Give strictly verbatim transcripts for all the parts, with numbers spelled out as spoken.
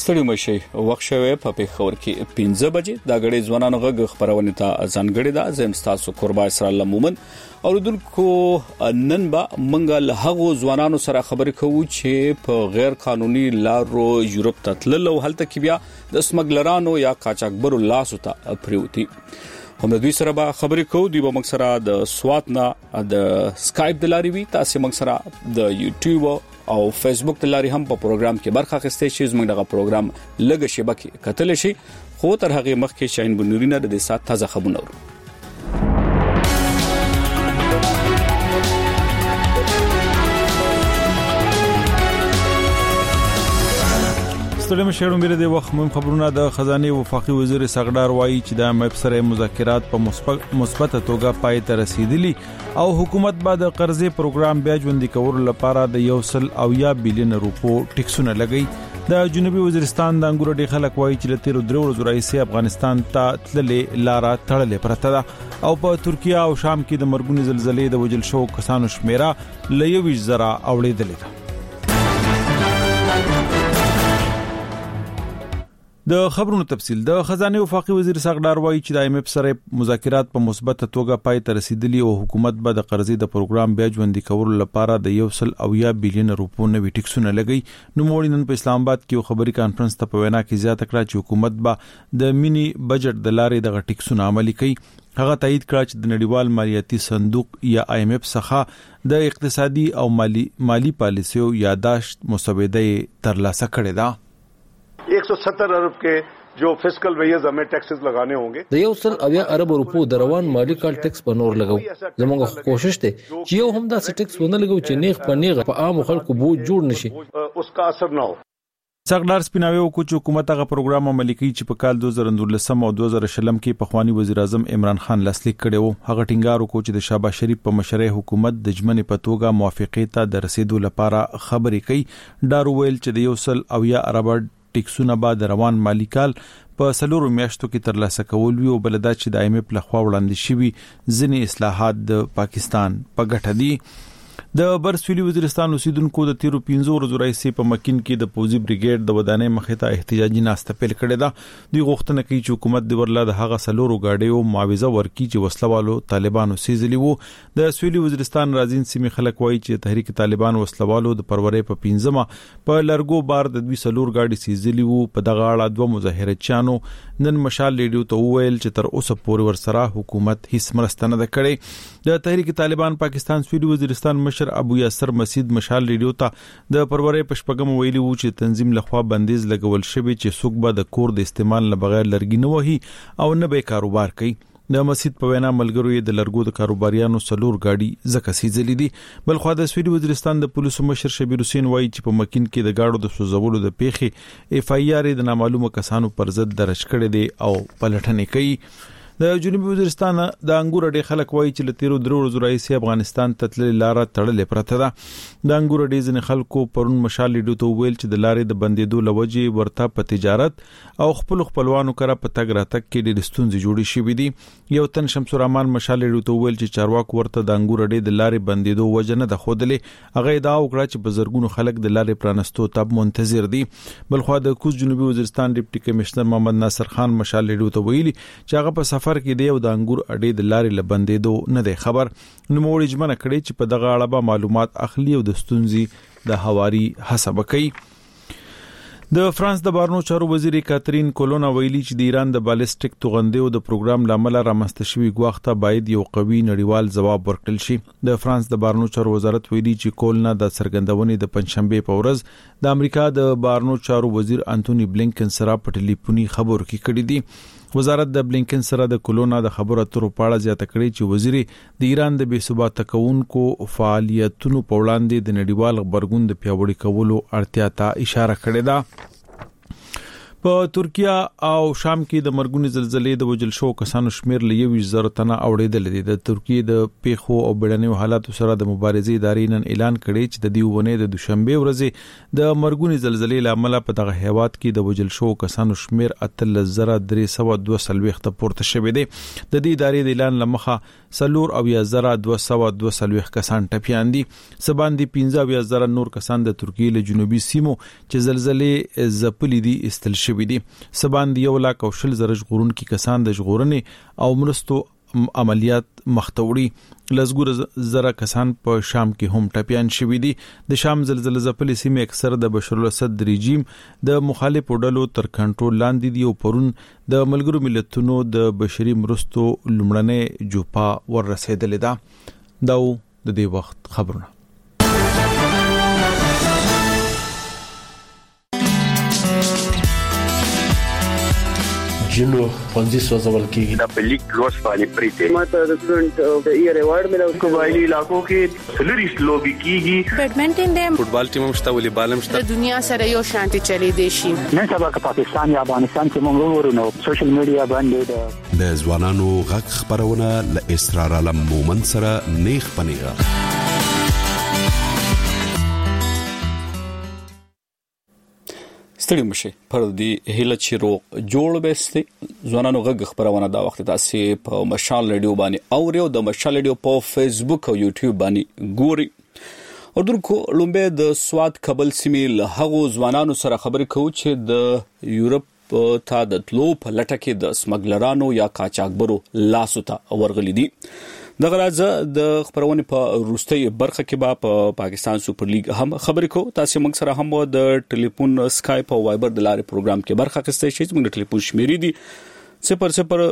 ستړي مشي وخت شوه په پیښور کې پنځه بجې د غړي ځوانانو غږ خبرونه ته ځانګړي ده زم تاسو قربا اسرائیل مومن اوردونکو نن به منګه له هغو ځوانانو سره خبرې کوو چې په غیر قانوني لارو یورپ ته تلل او هلته کې بیا د سمګلرانو یا قاچاقبرو لاسو ته پریوتی هم دوی سره به خبرې کوو دوی به موږ سره د سوات نه د سکایپ د لاري وي تاسو موږ سره د یوټیوب او فیسبوک د لاري هم په پروګرام کې برخه اخیستئ شئ زموږ دغه پروګرام لږ شبکې کتل شي خو تر هغه مخکې شاین بنورینه د دې سات تازه خبرونه ورو ستړي مشرون بیره د وخت مهم خبرونه د خزانه وفاقي وزیر سغډار وایي چې د ایم ایف سره مذاکرات په مثبت توګه پای ته رسیدلي او حکومت بعد د قرضې پروګرام بیا ژوندۍ کولو لپاره د یو سل او یا بلین روپو ټیکسونه لګي د جنوبي وزیرستان د انګور ډي خلک وایي چې د تیر درو ورځې راځي افغانستان ته تللې لارا تړلې پرته ده او په ترکیه او شام کې د مرګونی زلزلې د وجل شو کسانو شمیره لوي زرا اوړېدلې ده د خبرونو تفصیل د خزانه وفاقي وزیر سغډار وایي چې د ایم ایف سره مذاکرات په مثبت توګه پای ته رسیدلي او حکومت به د قرضې د پروګرام بیا ژوندۍ کولو لپاره د یو سل او یا بلین روپو نوي ټیکسونه لګي نو موږ نن په اسلام آباد کې خبري کانفرنس ته په وینا کې زیاته کړه چې حکومت به د مینی بجټ د لارې د ټیکسونه عملي کوي هغه تایید کړ چې د نړیوال مالیاتي صندوق یا آی ایم ایف څخه د اقتصادي او مالی مالی پالیسیو یاداشت مسوده ترلاسه کړې ده एक सौ सत्तर अरब के जो फिस्कल वेयर्स हमें टैक्सेस लगाने होंगे د یو سل اویا ارب روپو د روان مالی کال ټیکس په نور لګو زموږ کوشش ته چې یو هم دا ټیکس ونه لګو چې نیغ په نیغ په عام خلکو بو جوړ نشي उसका असर ना हो سغډار سپیناوي او کوچ حکومت هغه پروګرام عملي کوي چې په کال دوه زره نولسم او دوه زره شلم کې په خواني وزیر اعظم عمران خان لاسلیک کړي وو هغه ټینګار وکړ چې د شاباش شریف په مشرۍ حکومت د جمنې په توګه موافقې ته د رسیدو لپاره خبرې کوي ډارو ویل چې د یو سل او یا ارب ټیکسونه بعد روان مالی کال په سلورو میاشتو کې ترلاسه کول وی او بلدا چې د ایم ایف لخوا وړاندې شوی ځینې اصلاحات د پاکستان په ګټه دي د برسویلی وزیرستان اوسیدونکو د تیرو پنځو ورځو راځي په مکین کې د پوزي بریګیډ د ودانۍ مخې ته احتجاجي ناسته پیل کړې ده دوی غوښتنه کوي چې حکومت د ورلا د هغه سلورو غاډیو معاوضه ورکړي چې وسلوالو طالبانو سیزلی وو د سویلی وزیرستان رازین سیمې خلک وایي چې تحریک طالبان وسلوالو د پرورې په پنځمه په لرګو بار د دوی سلور غاډي سیزلی وو په دغه اړه دوه مظاهرچیانو نن مشال لیډیو ته وویل چې تر اوسه پورې ورسره حکومت هیڅ مرسته نه کړې د تحریک طالبان پاکستان سویلی وزیرستان مشر ابو یاسر مسعود مشال ریډیو ته د پرورې پشپغم ویلي وو چې تنظیم لخوا بندیز لګول شوی چې څوک به د کور د استعمال نه بغیر لرګي نه وهي او نه به کاروبار کوي د مسجد په وینا ملګرو یې د لرګو د کاروباریانو سلور گاډي زکه سیځلې دي بل خو د سویډي وزیرستان د پولیسو مشر شبیر حسین وایي چې په مکین کې د گاډو د سوزولو د پیښې اف ای آر د نامعلومه کسانو پر ضد درج کړي دي او پلټنې کوي د جنوبي وزیرستان د انګور ډي خلک وایي چې لتیرو درو ورځې راځي افغانستان ته تللې لار تړلې پرته ده د انګور ډي ځنې خلکو پرون مشال لیډو ته ویل چې د لارې د بندیدو لوجي ورته په تجارت او خپل خپلوانو کرا په تګ راتګ کې د ستونزې جوړې شوې دي یو تن شمس الرحمن مشال لیډو ته ویل چې چارواک ورته د انګور ډي د لارې بندیدو وجه نه د خودلې هغه دا وکړه چې بزرګونو خلک د لارې پرانستو تب منتظر دي بل خو د کوز جنوبي وزیرستان ډیپټي کمشنر محمد ناصر خان مشال لیډو ته ویلي چې هغه په سفر کې دی او د انګور اډې د لارې لبندېدو نه دی خبر نو موږ اجمنه کړی چې په دغه اړه به معلومات اخلي او د ستونزې د حواري حساب کوي د فرانس د بارنو چارو وزیر کاترین کولونا ویلي چې د ایران د بالستیک توغندیو د پروګرام لامل رامنځته شوی غوښته باید یو قوي نړیوال ځواب ورکړل شي د فرانس د بارنو چارو وزارت ویلي چې کولونا د سرګندونې د پنځشنبه په ورځ د امریکا د بارنو چارو وزیر انټونی بلینکن سره په ټلیفوني خبرو کې کړي دي وزارت د بلینکن سره د کولونا د خبرو اترو په اړه زیاته کړې چې وزیر د ایران د بې ثبات کونکو فعالیتونو په وړاندې د نړیوال خبرګون د پیاوړي کولو اړتیا ته اشاره کړې ده په ترکیه او شام کې د مرګونی زلزلې د وجل شو کسانو شمیر ل یو زر تنه اوړېدل دي. د ترکیه د پیښو او بیړنیو حالاتو سره د مبارزې ادارې نن اعلان کړی چې د دیونه د دوشنبه ورځې د مرګونی زلزلې لامل په دغه هیواد کې د وجل شو کسانو شمیر اتل زر درې سو دوه سلويخ ته پورته شوی دی. د دې ادارې د اعلان لمخه سلور او یا زر دوه سو دوه سلويخ کسان ټپيان دي. سباندي پنځه او یا زر نور کسان د ترکیه له جنوبي سیمو چې زلزلې زپلې دي استل شوی دي. سباندي یو لاک او شل زر ژغورون کې کسان د ژغورنې او مرستو عملیات مختوړي لزګور زره کسان په شام کې هم ټپيان شوی دي. د شام زلزلې زپلې سیمه اکثر د بشر الاسد رژیم د مخالف ډلو تر کنټرول لاندې دي او پرون د ملګرو ملتونو د بشري مرستو لمړنۍ جوپا ور رسیدلې ده. دا د دې وخت خبرونه. جنو پنځه سوځول کېږي د پلیک لوس باندې پریته ماته د سټډنټ د ایئر ایوارډ ملو قبایلی علاقو کې سلریس لوبي کیږي. بیډمنټن دیم فوټبال ټیم هم شته ولې بالم شته. د دنیا سره یو شانتي چلی دی شي. نن سبا که پاکستان یا افغانستان کې موږ ورونو سوشل میډیا باندې د ځوانانو غږ خبرونه ل اسرار علم مومن سره نیخ پنیغه. ستړي مشه پر دې هله چیرو جوړ بهسته ځوانانو غږ خبرونه دا وخت تاسو په مشال رادیو باندې او ریو د مشال رادیو په فیسبوک او یوټیوب باندې ګوري. او درکو لومبه د سواد کابل سیمې له هغو ځوانانو سره خبرې کوي چې د یورپ ته د تلو په لټه کې د سمګلرانو یا قاچاقبرو لاسو ته ورغلي دي. دغه راځه د خبرونه په روستي برخه کې با په پاکستان سپر لیګ هم خبرې کو. تاسو موږ سره هم د ټلیفون اسکایپ او وایبر د لارې پروګرام کې برخه اخیستئ شئ. موږ د ټلیفون شمیرې دي صفر صفر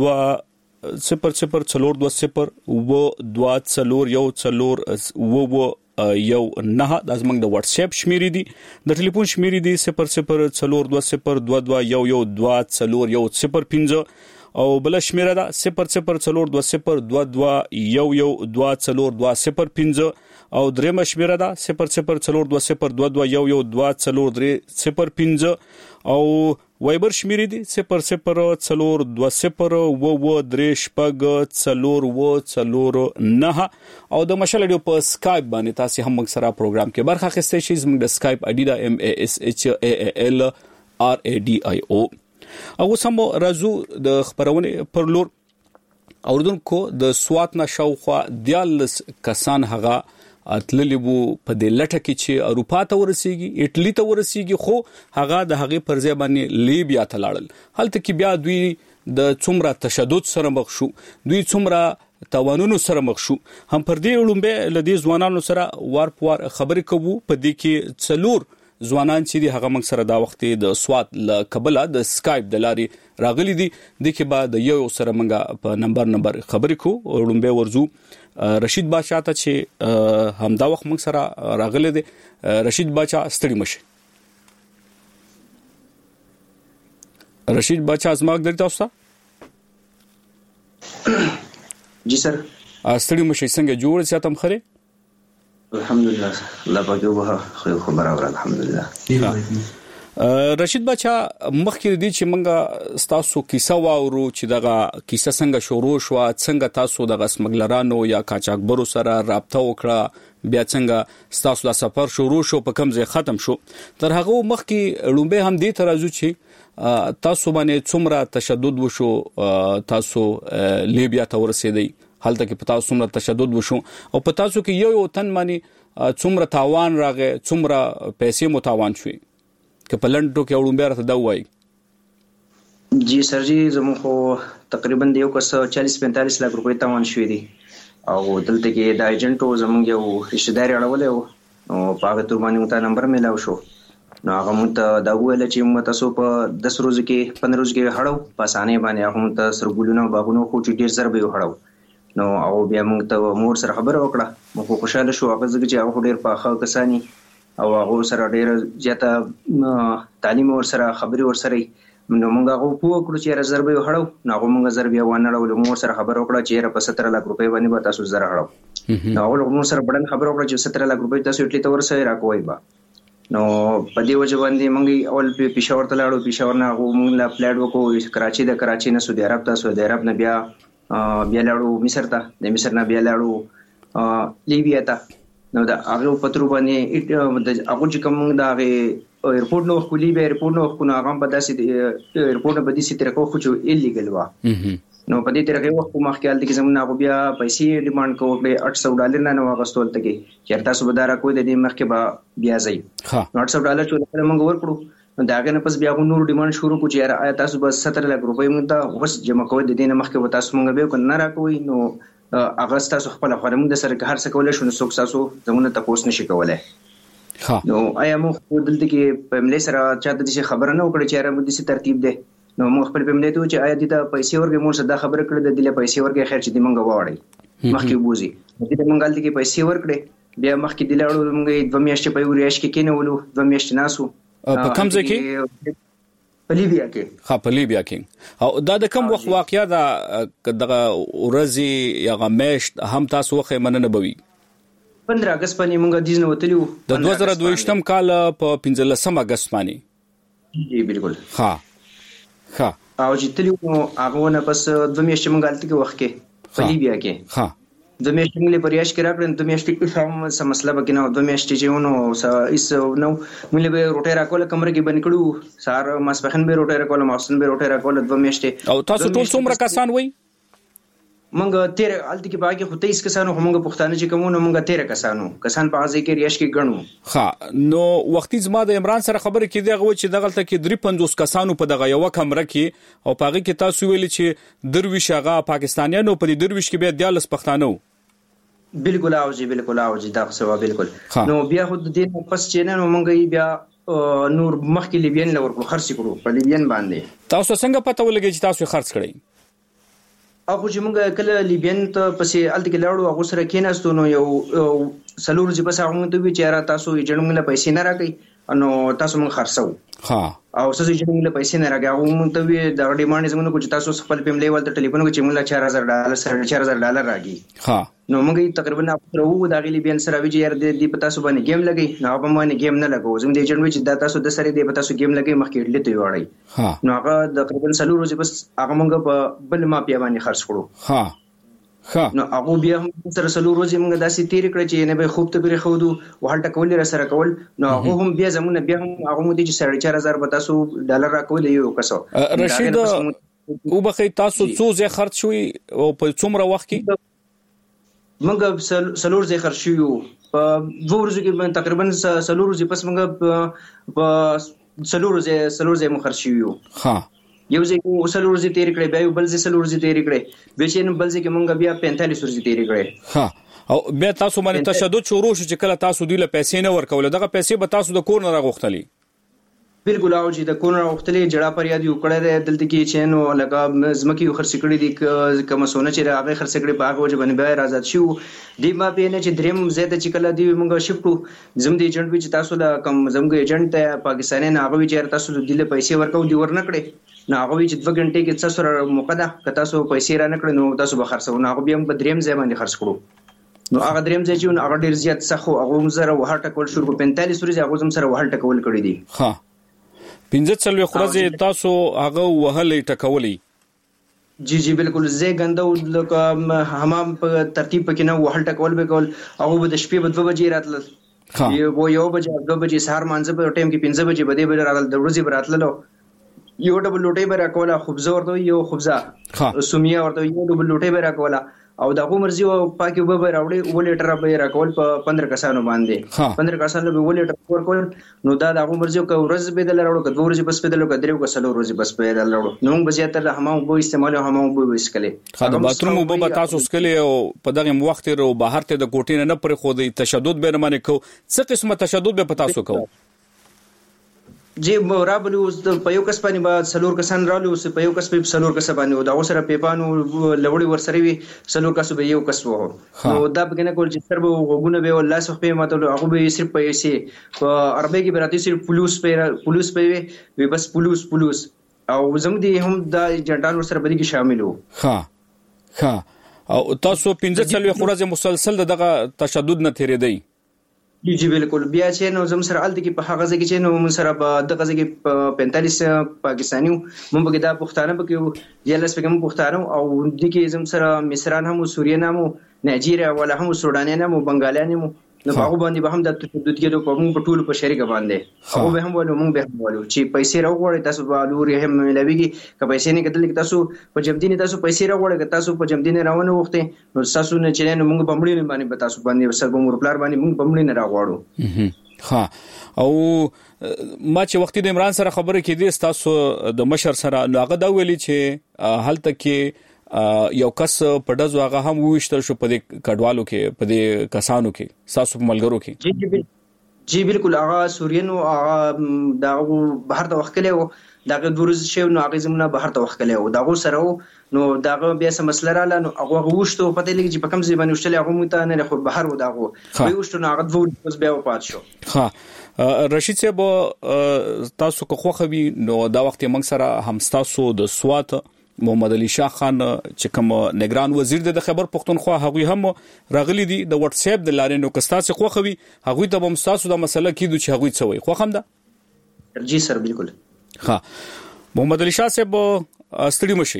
دوه صفر صفر څلور دوه صفر و دوه څلور یو څلور و و یو نه. د زمنګ د واتس اپ شمیرې دي. د ټلیفون شمیرې دي صفر صفر څلور دوه صفر دوه دوه یو یو دوه څلور یو صفر پنځه او بل شمیره ده صفر صفر څلور دوه صفر دوه دوه یو یو دوه څلور دوه صفر پنځه او درېمه شمیره ده صفر صفر څلور دوه صفر دوه دوه یو یو دوه څلور درې صفر پنځه او وایبر شمیرې دي صفر صفر څلور دوه صفر و و درې شپږ څلور و څلور نه او د مشال رادیو په اسکایپ باندې تاسو هم موږ سره پروګرام کې برخه اخیستئ شئ. زموږ د اسکایپ آی ډي دا ام ا اس ایچ ا ال ار ا ډي آی او. او سمو رازو د خبرونه پر لور اوردون کو د سوات نشاوخوا دیالس کسان هغه اتللی بو په د لټه کې چې اروپا ته ورسیږي اټلی ته ورسیږي خو هغه د هغه پر ځای باندې لیبیا ته لاړل. هلته کې بیا دوی د څومره تشدد سره مخ شو دوی څومره توانونو سره مخ شو هم پر دې لومبه لدی ځوانانو سره وار پوار خبرې کوو. په دې کې څلور ځوانان چې دی هغه موږ سره دا وخت د سوات ل قبله د اسکایپ د لارې راغلي دي. د کې بعد یو سره موږ په نمبر نمبر خبرې کو لومبه ورزو رشید بادشاہ ته چې هم دا وخت موږ سره راغلي دي. رشید بادشاہ ستړي مشه. رشید بادشاہ زما غږ تاسو جی سر ستړي مشه څنګه جوړ ساتم خره الحمدلله الله پاک وبه خو خبر اور الحمدلله. رشید بادشاہ مخکې دي چې موږ تاسو کیسه واورو چې دغه کیسه څنګه شروع شو څنګه تاسو د غسمګلرانو یا قاچاقبرو سره رابطه وکړه بیا څنګه تاسو د سفر شروع شو په کوم ځای ختم شو. تر هغه مخکې لومبه هم دي ترازو چې تاسو باندې څومره تشدد وشو تاسو لیبیا ته ورسېدئ حالت کې پتا څومره تشدد وشو او پتا څو کې یو یو تن باندې څومره تاوان راغی څومره پیسې مو تاوان شوي که په لندو کې اورم بیرته دا وایي. جی سر جی زموږ خو تقریبا د یو کس چالیس پینتالیس لک روپۍ تاوان شوي دي او دلته کې د ایجنټو زموږ یو رشتہ دار اړولی و نو په هغه تور باندې موږ ته نمبر میلاو شو نو هغه موږ ته دا وویل چې موږ تاسو په دس ورځو کې پندرہ ورځو کې هړو په اسانۍ باندې هغه موږ ته سرګولونه باغونه خو چې ډېر زر به هړو نو او بیا موږ ته مور سره خبره وکړه موږ خوشاله شو هغه ځکه چې هغه ډېر پاخه کسانی او هغه سره ډېر زیاته تعلیم ور سره خبري ور سره نو موږ هغه په کړو چې رزرو به هړو نو هغه موږ زر بیا ونړو مور سره خبره وکړه چې په ستر لک روپۍ باندې به تاسو زر هړو نو هغه موږ سره بڑن خبره وکړه چې ستر لک روپۍ تاسو اټلی ته ورسره راکوي با نو په دې وجه باندې موږ اول په پېښور ته لاړو، پېښور نه موږ لا پلاټ وکړو کراچي، د کراچي نه سعودي عرب ته، سعودي عرب نه بیا بیا لاړو مصر ته، د مصر نه بیا لاړو لیبیا ته. نو دا هغه پترو باندې د هغه چې کوم دا ایرپورټ نو خو لیبیا ایرپورټ نو خو هغه په داسې ایرپورټ په دې ستره کو خو چې ایلیګل و. نو په دې طریقې وخت ما خیال دي چې زمونږ هغه بیا پیسې ډیماند کوو آठ सौ ډالر نه نو واغستول ته کې چې تاسو به دا را کوی د دې مخکې به بیا ځي. نو آठ सौ ډالر چې موږ ورکړو نو دا غنه پس بیا نور ډیماند شروع کو چې آیا تاسو به सत्तर لک روپۍ موږ ته وس جمع کوی د دې نه مخکې به تاسو موږ به کو نه را کوی. نو اگست تاسو خپل خورم د سره هر څه کولای شو نو څوک تاسو زمونه تاسو نشي کولای. نو آیا موږ دلته کې په ملي سره چاته دې خبره نه وکړي چې را مو دې ترتیب ده. نو موږ خپل په ملي ته چې آیا دې ته پیسې ورګې موږ صدا خبره کړې د دې پیسې ورګې خیر چې دې موږ واړی مخکې بوزي دې موږ غلطي کې پیسې ورکړې بیا مخکې دې لاړو موږ دوه میاشتې په وریاش کې کېنولو دوه میاشتې ناسو په کوم ځای کې په لیبیا کې. ها په لیبیا کې او دا د کوم وخت واقعیا دا دغه ورځي یا غمیشت هم تاسو وخت مننه بوي پندرہ اگست باندې موږ د دې وتلیو د دوه زره دوه یم کال په پنځلسم اگست باندې. جی بالکل. ها ها او چې تلیو هغه نه پس دوه میاشتې موږ غلطي کې وخت کې په لیبیا کې. ها دوه میاشتې موږ په ریاش کې راکړل دوه میاشتې کې هم سم مسله بګنه دوه میاشتې چې ونو اس نو موږ به روټه راکول کمره کې بن کړو سار ماسپخن به روټه راکول ماسن به روټه راکول دوه میاشتې. او تاسو ټول څومره کسان وای؟ منګه تیر الته کې باقي خو تیس کسانو همغه پښتانه چې کومو منګه تیر کسانو کسان په ځای کې ریاش کې غنو. ها نو وختي زما د عمران سره خبره کې دی غو چې دغلته کې درې پنځوس کسانو په دغه یو کمره کې او پاغي کې تاسو ویل چې درویش هغه پاکستانیانو په دې درویش کې بیا دیالس پښتانه. بالکل اوجی بالکل اوجی دا څه بالکل. نو بیا خو د دې پس چې نه منګه بیا نور مخکې لیبین لور خرڅ کړو په لیبین باندې. تاسو څنګه پته ولګی چې تاسو خرڅ کړئ؟ اخو چې موږ کله لیبین ته پسې الته کې لاړو هغه سره کېناستو نو یو سلور چې پس هغه ته وی چې را تاسو ایجنټ موږ له پیسې نه راکې نو تاسو موږ خرڅو. ها او څه چې موږ له پیسې نه راکې هغه موږ ته وی د ډیماند زمونږ کو چې تاسو خپل پیملې ولته ټلیفون کو چې موږ له چار هزار ډالر سره چار هزار ډالر راکې. ها نو موږ تقریبا اپتر وو د غلی بیان سره وی چې یار دې په تاسو باندې گیم لګي نو په باندې گیم نه لګو زموږ د ایجنټ وی چې دا تاسو د سره دې په تاسو گیم لګي مخکې ډلې ته وړي. ها نو هغه د تقریبا سلور ورځې بس هغه موږ په بل مافیا باندې خرڅ کړو. ها ها نو هغه بیا هم سره سلور ورځې موږ داسې تیر کړ چې نه به خوب ته بری خودو وهلټه کول را سره کول. نو هغه هم بیا زمونه بیا هم هغه مو دي چې ساڑھے چار هزار به تاسو ډالر راکول یو کسو. رشید او بخې تاسو څو ځای خرڅ شوي او په څومره وخت کې؟ موږ سلور ځای خرڅ شو په دوه ورځو کې تقریبا سلور ورځې پس موږ په سلور ځای سلور ځای مو خرڅ شو. ها یو ځکه سلور ورځې تیر کړې بیا یو بل ځای سلور ورځې تیر کړې به چې بل ځکه موږ بیا پینتالیس ورځې تیر کړې. ها او بیا تاسو باندې تشدد شروع شو چې کله تاسو دوی له پیسې نه ورکول دغه پیسې به تاسو د کور نه راغوښتلې؟ بالکل او چې د کور نه راغوښتلې جړه پر یاد یو کړه دلته کې چې نو لکه زمکی خرڅ کړې دي کوم سونه چې هغه خرڅ کړې په هغه وجه باندې بیا آزاد شو دی ما په نه چې دریم زیاته چې کله دی موږ شفټو زم دی ایجنټ چې تاسو له کم زمګ ایجنټ ته پاکستاني نه هغه چې تاسو د دله پیسې ورکو دی ورنکړي نو هغه چې دوه غنټې کې څه سره مقدا که تاسو پیسې را نکړي نو تاسو به خرڅو نو هغه بیا په دریم ځای باندې خرڅ کړو. نو هغه دریم ځای چې هغه ډیر زیات څخه هغه زره وهټ کول شروع په پینتالیس ورځې هغه زم سره وهټ کول کړی دي. ها پنځه څلوي خورځي تاسو هغه وهلې ټکولې؟ جی جی بالکل زه غندو لکه حمام په ترتیب پکې نه وهل ټکول به کول هغه به د شپې په دوه بجې راتل یو یو بجې دوه بجې سهار مانځه په ټیم کې پنځه بجې بده بده راتل د ورځې براتللو یو ډبل لوټي به راکوله خبزه ورته یو خبزه سومیا ورته یو ډبل لوټي به راکوله او دا کوم مرزي او پاکي وب به راوړي و لیټر به راکول په پندرہ کسانو باندې پندرہ کسانو به و لیټر ورکول نو دا دا کوم مرزي او ورځ به دل راوړو کډو ورځ بس په دل کډریو کسلو ورځ بس په دل راوړو نو موږ زیاتره حمام وب استعمال حمام وب وسکلې خاطر باتروم وب تاسو سکلې او په دغه وخت ورو بهر ته د کوټین نه پر خو د تشدد به نه کو څه قسمه تشدد به پتا سو کو جی رابلو په یو کس باندې با سلور کسان رالو په یو کس په سلور کس باندې دا وسره پیپانو لوړی ورسره وي سلور کس به یو کس وو نو دا بګنه کول چې سر به وګونه به الله سخ په ماته هغه به صرف پیسې په عربی کې براتی صرف پولیس په پولیس په وي بس پولیس پولیس او زم دي هم دا جنټان ورسره بلی کې شامل وو. ها ها او تاسو پنځه څلوي خورځه مسلسل دغه تشدد نه تیرې دی؟ جی بالکل بیا چې نو زم سره الته کې په هغه ځای کې چې نو من سره په دغه ځای کې پینتالیس پاکستاني مونږ به دا پښتانه پکې یا لس پکې مونږ پښتانه او د کې زم سره مصران هم سوریان هم نایجیریا ولا هم سودانیان هم بنگالیان هم نو هغه باندې به هم د تدوت کې په مونږ په ټول په شریکه باندې هغه به هم ولو مونږ به هم ولو چې پیسې راوړی تاسو به لوري هم ملويږي که پیسې نه کتل کې تاسو په جمدینه تاسو پیسې راوړی که تاسو په جمدینه راونه وخته نو تاسو نه چې نو مونږ بمړي باندې به تاسو باندې سر به مور پلار باندې مونږ بمړي نه راوړو. ها او ما چې وختي د عمران سره خبره کېدې تاسو د مشر سره نو هغه دا ویلي چې هلته کې یو کس په دزو هغه هم وښتل شو په دې کډوالو کې په دې کسانو کې تاسو په ملګرو کې. جی جی جی بالکل هغه سورینو هغه دغه بهر ته وخت کلیو دغه دورز شو نو هغه زمونه بهر ته وخت کلیو دغه سره نو دغه بیا سم مسله رااله نو هغه وښتو پته لګی چې په کوم ځای باندې وشتل هغه مت نه خو بهر و دغه وي وښتو نو هغه دوه بس بیا وپات شو. ها رشید صاحب تاسو کو خوخوي نو دا وخت موږ سره هم تاسو د سوات محمد علي شاه خان چې کوم نگران وزیر د خیبر پختونخوا هغه هم راغلي دي د واتس اپ د لارې نو کستا څخه خوخوي هغه ته هم تاسو د مسله کیدو چې هغه څه وي خو هم ده. جی سر بالکل. ها محمد علي شاه صاحب ستړي مشي.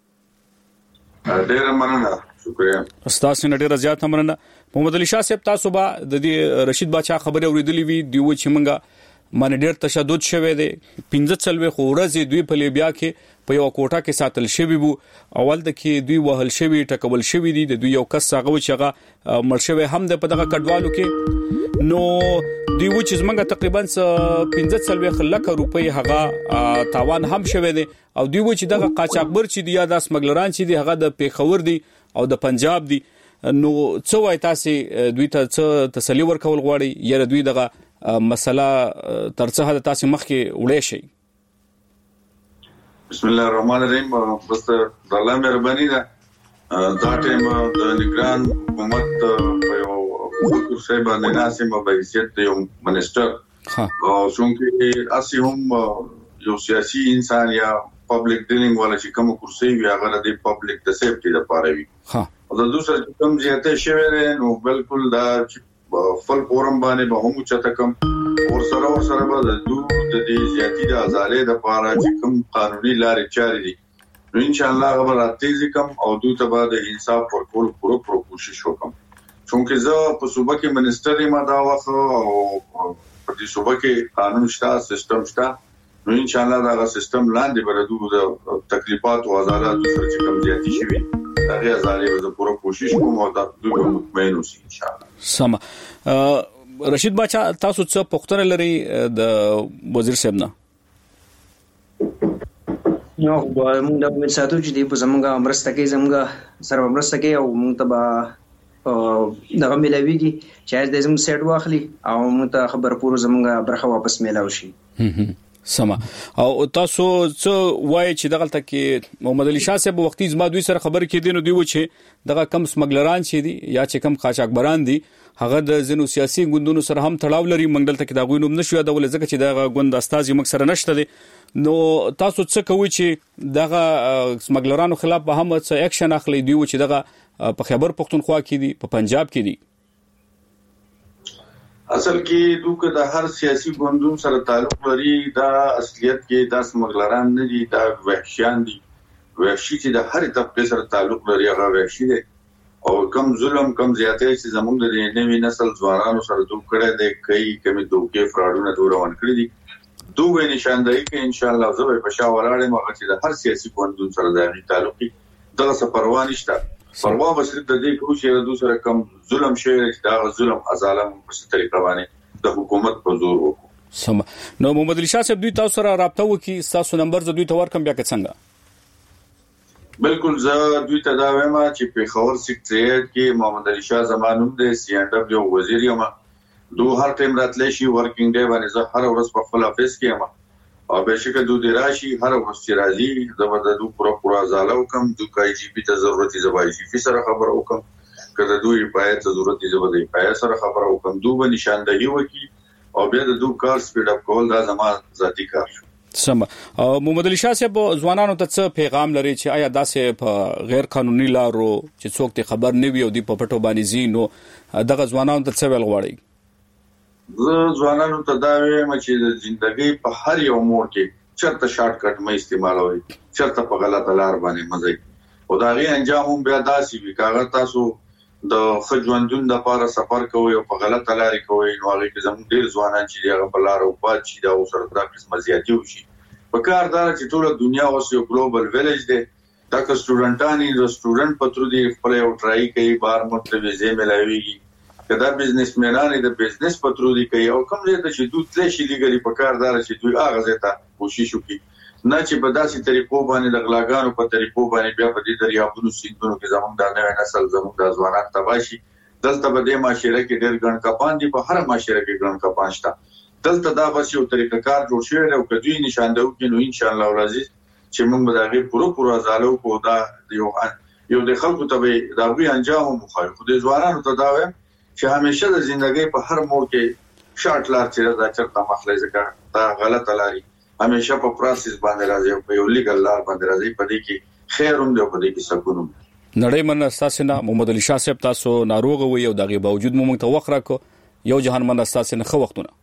ډیر مننه شکریہ. استاد سره ډیر زیات مننه. محمد علي شاه صاحب تاسو به د دې رشید بچا خبره اوریدلې وی دی و چې منګه من ډیر تشدد شوه دی پنځه څلوي خو ورځې دوی په لیبیا کې په یو کوټه کې ساتل شوی وو اول د کې دوی وهل شوی ټکول شوی دي د دوی یو کس هغه چې هغه مرشوي هم د په دغه کډوالو کې نو دوی و چې زمونږ تقریبا پنځه څلوي لک روپۍ هغه تاوان هم شوی دی او دوی و چې دغه قاچاقبر چې دی یا د سمګلران چې دی هغه د پیښور دی او د پنجاب دی نو څو وای تاسو دوی ته څه تسلی ورکول غواړي یا دوی دغه مسله ترڅه د تاسو مخ کې وړې شي. بسم الله الرحمن الرحیم. بس د الله مهرباني ده دا ټیم د نگران حکومت په یو کورسي باندې ناسم په حیثیت یو منسټر او څنګه اسی هم یو سیاسي انسان یا پبلک ډیلینګ ولا چې کوم کورسي وي هغه د پبلک د سیفټي لپاره وي. ها او د دوسر کوم زیاته شوی نو بالکل دا فل فورم باندې به هم چاته کم اور سره اور سره به د دوه د دې زیاتی د ازالې د لپاره چې کوم قانوني لارې چاري دي نو ان شاء الله غوړ راتېزي کم او دوی ته به د انصاف ورکول پوره پوره کوشش وکم چونکه زه په صوبه کې منسټر ما دا وخت او په دې صوبه کې قانون شته سیستم شته نو ان شاء الله دا سیستم لاندې به دوی د تکلیفات او ازالات سره چې کوم زیاتی شي هغه ازالې به پوره کوشش کوم او دا دوی مطمئن اوسئ ان شاء الله. سم رشید بچا تاسو څه پوښتنه لري د وزیر صاحب نه؟ نو موږ د امید ساتو چې دی په زمونږه امرسته کې زمونږه سره امرسته کې او موږ ته به دغه ملويږي چې د زموږ سیټ واخلي او موږ ته خبر پوره زمونږه برخه واپس میلاو شي. سما او تاسو څه وای چې دغه تکي محمد علي شاه صاحب وختي زما دوی سره خبر کې دي نو دی و چې دغه کم سمګلران چې دي یا چې کم قاچاقبران دي هغه د زنو سیاسي ګوندونو سره هم تړاو لري منګل ته کې دا غوینوم نشو دا ول ځکه چې دغه ګوند استاد یې مک سره نشته دي نو تاسو څه کوي چې دغه سمګلرانو خلاف به هم څه اکشن اخلي دی و چې دغه په خیبر پختونخوا کې دي په پنجاب کې دي. اصل کې دوی د هر سیاسي ګوندونو سره تعلق لري دا اصلیت کې د سمګلران نه دي دا وحشیان دي وحشي چې د هر طبقه سره تعلق لري هغه وحشي دي او کم ظلم کم زیاتې چې زموږ د نوې نسل ځوانانو سره دوی کړه د کوي کمی دوکې فراډونه دوی روان کړی دي دوی نشاندهي کې ان شاء الله زه په شاوراړې مغه چې د هر سیاسي ګوندونو سره د تعلق دغه سفروان نشته پروا بسرت د دې کو چې د سره کم ظلم شي دا ظلم ازالم په طریقه باندې د حکومت په زور وکړو. سم نو محمد علي شاه صاحب دوی تاسو سره رابطه وکي تاسو نمبر ز دوی ته ورکم بیا څنګه؟ بالکل زه دوی ته دا وایم چې په خبر سیکریټریټ کې محمد علي شاه زمانوم د سی ان ډبلیو وزیر یم دوه هر ټیم راتلی شي ورکینګ ډے باندې زه هر ورځ په خپل افیس کې یم او به شکه دوی راشي هر ورځ چې راځي زبر د پورا پورا زاله وکم دوی کای جی پی ته ضرورت دی زبای جی پی سره خبر وکم کله دوی پای ته ضرورت دی زبر دی پای سره خبر وکم دوی به نشاندهي وکي او بیا د دوی کار سپیډ اپ کول دا زما ذاتی کار شو. سم محمد علي شاه صاحب ځوانانو ته څه پیغام لري چې آیا داسې په غیر قانوني لارو چې څوک ته خبر نه وي او دی په پټو باندې زینو دغه ځوانانو ته څه ویل غواړي؟ زه ځوانانو ته دا وایم چې د ژوندۍ په هر یو موړ کې چرته شارټ کټ مې استعمالوي، چرته په غلطه لار باندې مزي او دا غي انجام هم بیا داسي وي کاغه تاسو د خجوندون د لپاره سفر کوي او په غلطه لار کوي نو هغه کې زموږ ډیر ځوانان چې هغه په لار او پات شي دا سره د قسمه زیاتی وشي. په کار دا چې ټول دنیا اوس یو ګلوبل ویلیج دی، دا که سټوډنټانی د سټوډنټ پترو دی خپل یو ټرای کوي بار مطلب یې ملایوي کدا بزنسمنان د بزنس پترو دی کوي او کوم ځای ته چې دوی تل شي لګري په کار دار چې دوی هغه ځای ته کوشش وکړي نه چې په داسې طریقو باندې د غلاګانو په طریقو باندې بیا په دې دریابونو سیندونو کې زموږ د نوې نسل زموږ د ځوانان تباشي. دلته به د معاشره کې ډېر ګڼ کپان دي، په هر معاشره کې ګڼ کپان شته. دلته دا بس یو طریقه کار جوړ شوی او کدوې نشاندو کې نو ان شاء الله ولازم چې موږ به دغه پورو پورو ځالو کو دا یو یو د خلکو ته دا وی انجام مخالف خو د ځوانانو ته دا وایم چې همیشه د ژوندۍ په هر موړ کې شارټ لار چې دا چرته مخلي ځکه دا غلطه لاري همیشه په پروسس باندې راځي په یو لیګل لار باندې راځي په دې کې خیر هم دی په دې کې سکون هم. نړۍ من اساسه نه محمد علي شاه صاحب تاسو ناروغ وي او دغه باوجود موږ ته وخت راکو یو جهان من اساسه نه خو وختونه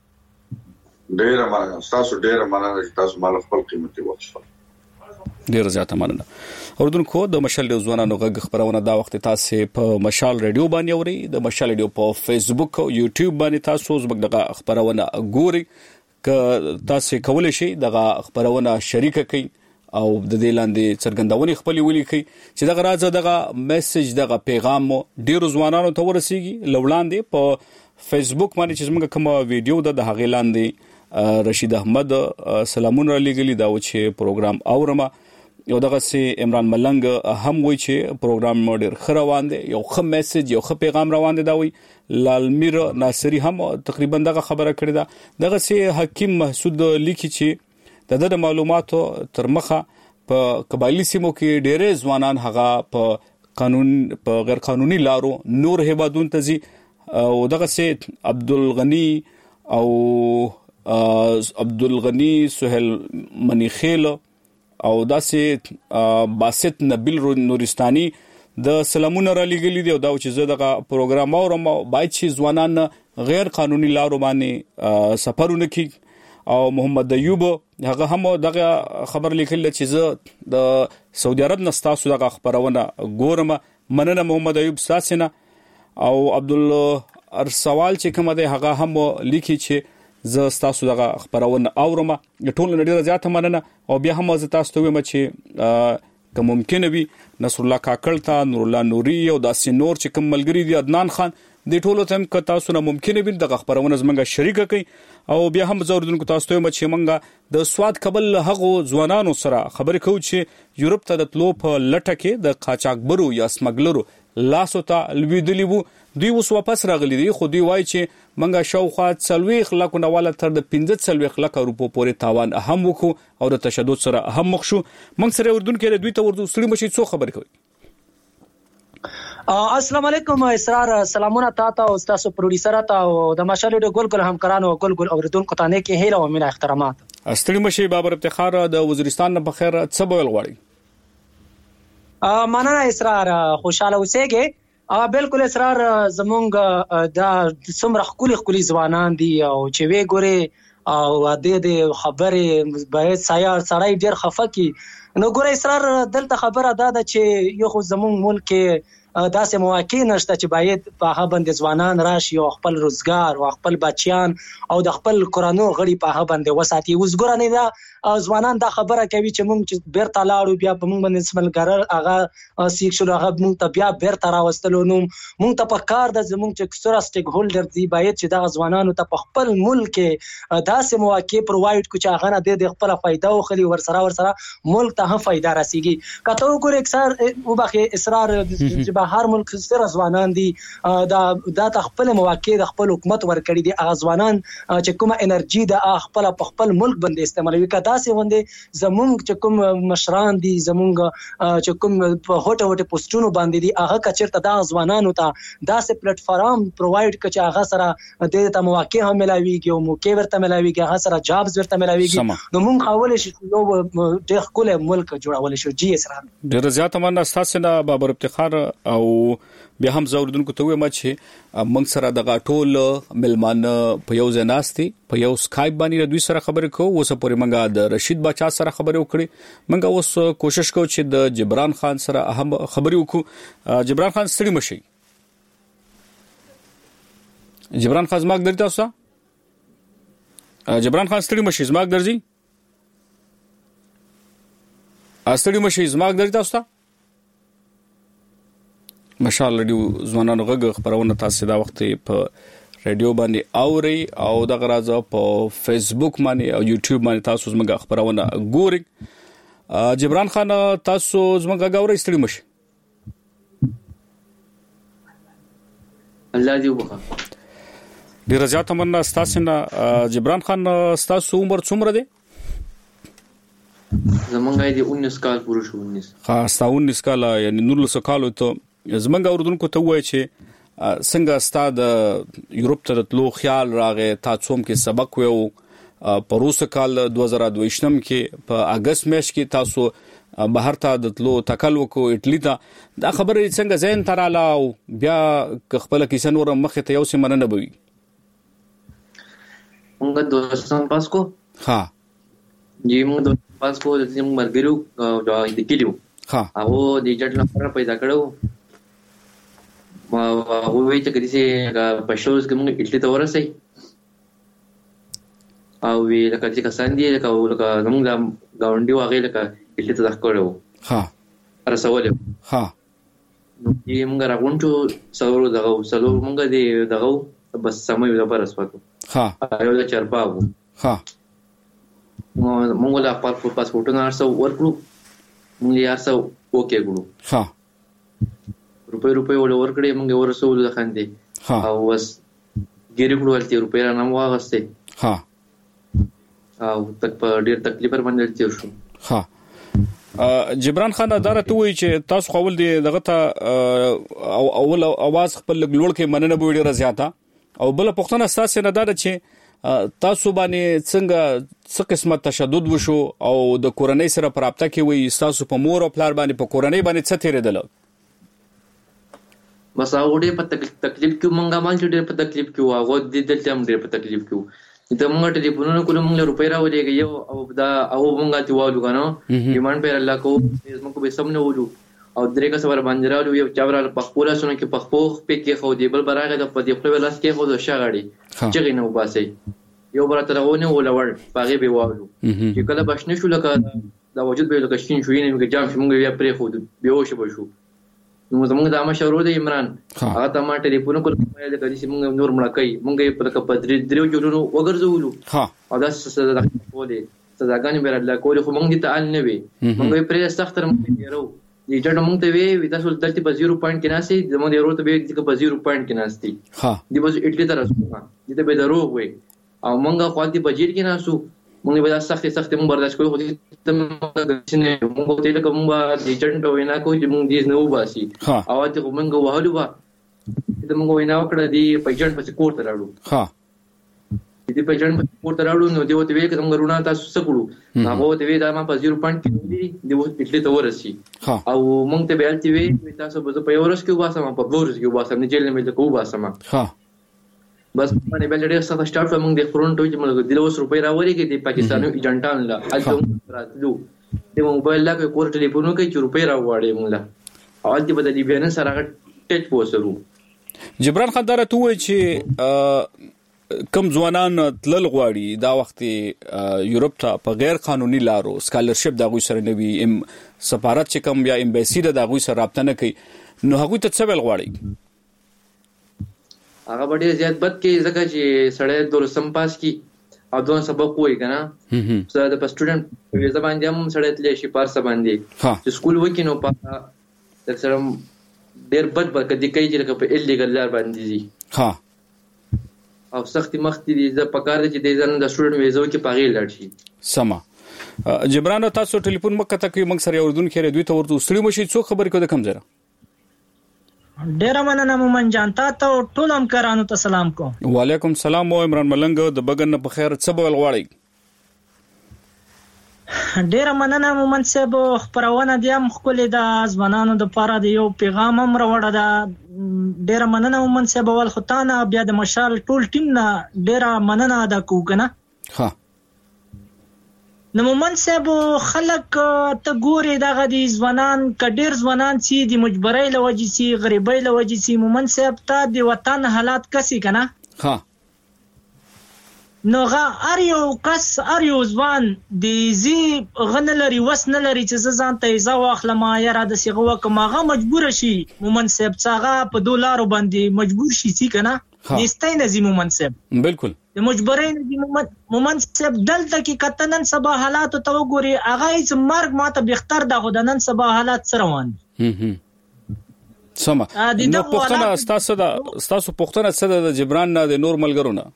ډېر مننه تاسو ډېر مننه چې تاسو مال خپل قیمتي وخت شو. ډیر زیاته مننه. اوردونکو د مشال ډیوزوانانو غږ خبرونه دا وخت تاسو په مشال رادیو باندې اوري، د مشال رادیو په فیسبوک او یوټیوب باندې تاسو زموږ دغه خبرونه ګوري. ک تاسو کولای شئ دغه خبرونه شریک کړئ او د دې لاندې څرګندونې خپل ولیکئ چې دغه راځه دغه میسج دغه پیغام ډیر ځوانانو ته ورسیږي. لوړاندې په فیسبوک باندې چې موږ کوم ویډیو د هغه لاندې رشید احمد سلامونه لګلی دا و چې پروګرام اورمه یو دغه سي عمران ملنګ هم وای چې پروګرام مودر خروان دي یو خم میسج یو خ پیغام روان دي دا وای. لالمیر ناصری هم تقریبا دغه خبره کړې ده. دغه سي حکیم محسود لیکي چې د معلوماتو تر مخه په قبایلی سیمو کې ډېرې ځوانان هغه په قانون په غیر قانوني لارو نور هبادون ته زی او دغه سي عبدالغنی او عبدالغنی سہیل منیخیل او داسې باسط نبیل نورستاني د سلامونه را لګلې دی او دا چې زه دغه پروګرام اورم باید چې ځوانان غیر قانوني لارو باندې سفرونه کوي. او محمد ایوب هغه هم دغه خبر لیکل چې زه د سعودي عرب نستاسو دغه خبرونه ګورم. مننه محمد ایوب ساسنه. او عبد الله ارسوال چې کوم دی هغه هم لیکي چې زه تاسو دغه خبرونه اورم. ټول نړۍ زیاته مننه او بیا هم زه تاسو ته وایم چې که ممکن وي نصر الله کاکل ته نور الله نوري او داسې نور چې کوم ملګری دي عدنان خان د ټولو تم که تاسو نه ممکن وي دغه خبرونه زمونږه شریک کړئ او بیا هم زوردونکو تاسو ته وایم چې مونږه د سواد قبل هغه ځوانانو سره خبرې کوو چې یورپ ته د تلو په لټه کې د قاچاقبرو یا سمګلرو لاسو ته لویدلی وو. دوی اوس واپس راغلي دي خو دوی وایي چې منګه شاوخوا څلويخ لکه نواله تر د پنځه څلويخ لکه روپو پورې تاوان هم وکړو او د تشدد سره هم مخ شو. موږ سره اردن کې دوی ته ورته سړي مشي څو خبرې کوي. السلام علیکم اسرار سلامونه تاسو او تاسو پروډوسر ته او د مشال ډیو ګل ګل همکارانو ګل ګل اوردونکو ته نه کې هیله او مینا احترامات. استړي مشي بابر افتخار د وزیرستان په خیر څه بول غواړي. ا مننه اسرار خوشاله اوسېږي. ا بالکل اسرار زمونږ دا څومره خولي خولي ځوانان دي او چې وی ګوري او د دې خبرې باید سایه سړی ډیر خفه کی نو ګوري اسرار دلته خبره دا ده چې یو خو زمونږ ملک داسې مواقع نشته چې باید په هغه باندې ځوانان راشي او خپل روزګار او خپل بچیان او د خپل قرانو غړي په هغه باندې وساتي. اوس ګور نه دا ځوانان دا خبره کوي چې موږ چې بیرته لاړو بیا په موږ باندې سملګر هغه سیکشل هغه موږ ته بیا بیرته راوستلو نو موږ ته په کار د زموږ چې کثره سټیک هولډر دی باید چې دا ځوانانو ته په خپل ملک داسې مواقع پرووایډ کو چې هغه نه د خپل فائدہ او خلی ورسره ورسره ملک ته هم فائدہ راسيږي. کته وګورئ اکثر وبخې اصرار چې به هر ملک سره ځوانان دي دا د خپل مواقع د خپل حکومت ورکړي دي هغه ځوانان چې کومه انرژي د خپل په خپل ملک باندې استعمالوي کدا سي باندې زمونږ چې کوم مشران دي زمونږ چې کوم په هوټه هوټه پوسټونو باندې دي هغه کچرته د ځوانانو ته داسې پلیټ فارم پرووایډ کړي چې هغه سره د ته مواقع هم ملاويږي او موقع ورته ملاويږي هغه سره جابز ورته ملاويږي نو موږ حواله شي یو ډېر کول ملک جوړول شو. جی اسرار ډېر زیات مننه تاسو نه بابر افتخار او بیا هم زوردونکو ته وایم چې موږ سره د غاټول ملمانه په یو ځای ناستي په یو سکایپ باندې دوی سره خبرې کوو. اوس پورې موږ د رشید بچا سره خبرې وکړې. موږ اوس کوشش کوو چې د جبران خان سره هم خبرې وکړو. جبران خان ستړي مشي. جبران خان زماګ درته اوسه جبران خان ستړي مشي زماګ درځي استړي مشي زماګ درته اوسه ماشاءالله ډیو ځوانانو غږ خبرونه تاسو دا وخت په رادیو باندې اوري او د غراځه په فیسبوک باندې او یوټیوب باندې تاسو زموږ خبرونه ګورئ. جبران خان تاسو زموږ غاوري ستړي مشي. الله دې وبخښه. ډیر زیات مننه تاسو نه. جبران خان تاسو عمر څومره دی؟ زمونږه دې उन्नीस کال پوره شو. उन्नीस ها ستا उन्नीस کال یعنی نولس کال ته زمونږ اوردونکو ته وایي چې څنګه ستاد یورپ ته تلو خیال راغې تاسو هم کې سبق وو په روس کال دو هزار دوه کې په اگست میاشت کې تاسو بهر ته د تلو تکل وکړو اټلی ته دا خبره څنګه ځین تراله او بیا خپل کیسه نور مخ ته یو سیمه نه بوي. موږ دوستان پاس کو ها جی موږ دوستان پاس کو د سیم مرګرو دا د کلیو ها او د جټ نمبر پیدا کړو. ما وې چې کدي سي پښتوس کوم اټلی ته ورسې او وی لکه چې کسان دي لکه لکه زموږ د گاونډي واغې لکه اټلی ته ځکړو ها رسول ها نو یې موږ راغونټو سلور دغه سلور موږ دی دغه بس سمې د پر اسپاتو ها یو د چرپاو ها موږ لا پاسپورټ نه ارسو ورکړو موږ یې ارسو اوکې ګړو ها روپے روپے ول ورکړې موږ ورسول د خاندې او وس ګيري کړو ورته روپے را نام واغسته ها او تک په ډیر تکلیف باندې تیر شو. ها جبران خان داره ته وی چې تاسو خپل دی دغه ته او اول اواز خپل لوړ کې مننه به ډیره زیاته او بل پښتنه اساس نه داده چې تاسو باندې څنګه څه قسمت تشدد وشو او د کورنۍ سره پرابطه کې وي تاسو په مور او پلار باندې په کورنۍ باندې څه تیرېدل؟ بس هغه ډېر په تکلیف کې مونږه مال ډېر په تکلیف کې هغه د دلته هم ډېر په تکلیف کې د مونږ ټلیفونونو کوله مونږ روپې راولېږي یو او دا او مونږه دیوالو کنه ایمان پر الله کو مونږ به سم نه ولو او درې کا سره باندې راولو یو چاورال په خپل سونه کې په خپل په کې خو دی بل براغه د په دې خپل لاس کې خو د شاغړي چې غنو باسي یو برته راونه ولور پاغي به والو چې کله بشنه شو لکه دا وجود به لکه شین شوې نه جام مونږ بیا پرې خو به وښه بشو نو زموږ د مشورو د عمران هغه ته ما ټلیفون کول مې د کدي چې موږ نور مړ کوي موږ په لکه په درې درو جوړونو وګرځولو ها او دا څه څه د کولې څنګه بیر الله کولی خو موږ دې تعال نه وي موږ پرې سختره موږ یې رو دې ټډ موږ ته وی ودا سول تلتی په صفر پوینټ کې ناسي زموږ یې رو ته وی چې په صفر پوینټ کې ناسي ها دې بس اټلی تر اوسه دې ته به درو وي او موږ خو دې بجیر کې ناسو موږ به دا سخت سخت موږ برداشت کوو خو دې ته موږ موږ ته لکه موږ دې چټ وینا کوو چې موږ دې نه وباسي او ته موږ وهلو با دې موږ وینا وکړه دې پیجن په کور ته راړو ها دې پیجن په کور ته راړو نو دې وته وی کوم غرونه تاسو څه کړو هغه ته وی دا ما په صفر پوینټ کې دې دې اټلی ته ورسي او موږ ته بیل تی وی تاسو به په یو ورځ کې وباسم په دوه ورځې کې وباسم نه جیل نه مې ته وباسم ها بس باندې بل ډېر څه سٹارټ موږ د فرونټ چې موږ د لوس روپې راوړي کې د پاکستاني ایجنټان لا اته راتلو د موبایل لا کور ټلیفونو کې چې روپې راوړي موږ لا اول دې بدلی بیان سره ټچ پوسرو. جبران خان داره ته وایي چې کم ځوانان تلل غواړي دا وخت یورپ ته په غیر قانوني لارو سکالرشپ دا غوي سره نوي ام سفارت چې کم یا امباسي دا غوي سره رابطه نه کوي نو هغه ته څه ویل غواړي؟ هغه ډېر زیات بد کې ځکه چې سړی دولسم پاس کی او دوه سبق وای کنه زه د سټوډنټ په ویزه باندې هم سړی تللی شي پارس باندې چې سکول وکینو په تر سره ډېر بد بد کدي کوي چې لکه په الیګل لار باندې دي ها او سختي مخ دي زه پکار دي چې د ځان د سټوډنټ ویزه کې پاغي لاړ شي سما. جبران تاسو ټلیفون مکه ته کوي موږ سره اردن کې دوی ته ورته ستړي مشي څو خبر کو د کم زره ډیر مننه مومن جان تاسو ټول همکارانو ته سلام کوم. وعلیکم سلام. مو عمران ملنګ د بغن په خیر څه بول غواړي؟ ډیره مننه مومن صاحب خبرونه دي هم خپل د ځوانانو د پاره د یو پیغام هم راوړه دا ډیره مننه مومن صاحب ول خدانه بیا د مشال ټول ټیم نه ډیره مننه ادا کوو کنه ها نو مومن صاحب خلک ته ګوري دغه د ځوانان کډیر ځوانان چې د مجبورۍ لوجې سي غریبۍ لوجې سي مومن صاحب ته د وطن حالات کسي کنه ها نو غا اریو کس اریو ځوان د زی غنلري وسنه لري چې ځان ته ایزا واخلم یا را د سیغه وکم هغه مجبور شي مومن صاحب څنګه په دولارو باندې مجبور شي چې کنه نستای نزي مومن صاحب بالکل د مجبورۍ نزي مومن مومن صاحب دلته کې کتنن سبا حالات ته وګوري هغه هیڅ مرګ ماته بختر د غدنن سبا حالات سره روان هم سم نو پښتنه ستاسو د ستاسو پښتنه څه د جبران نه د نور ملګرونه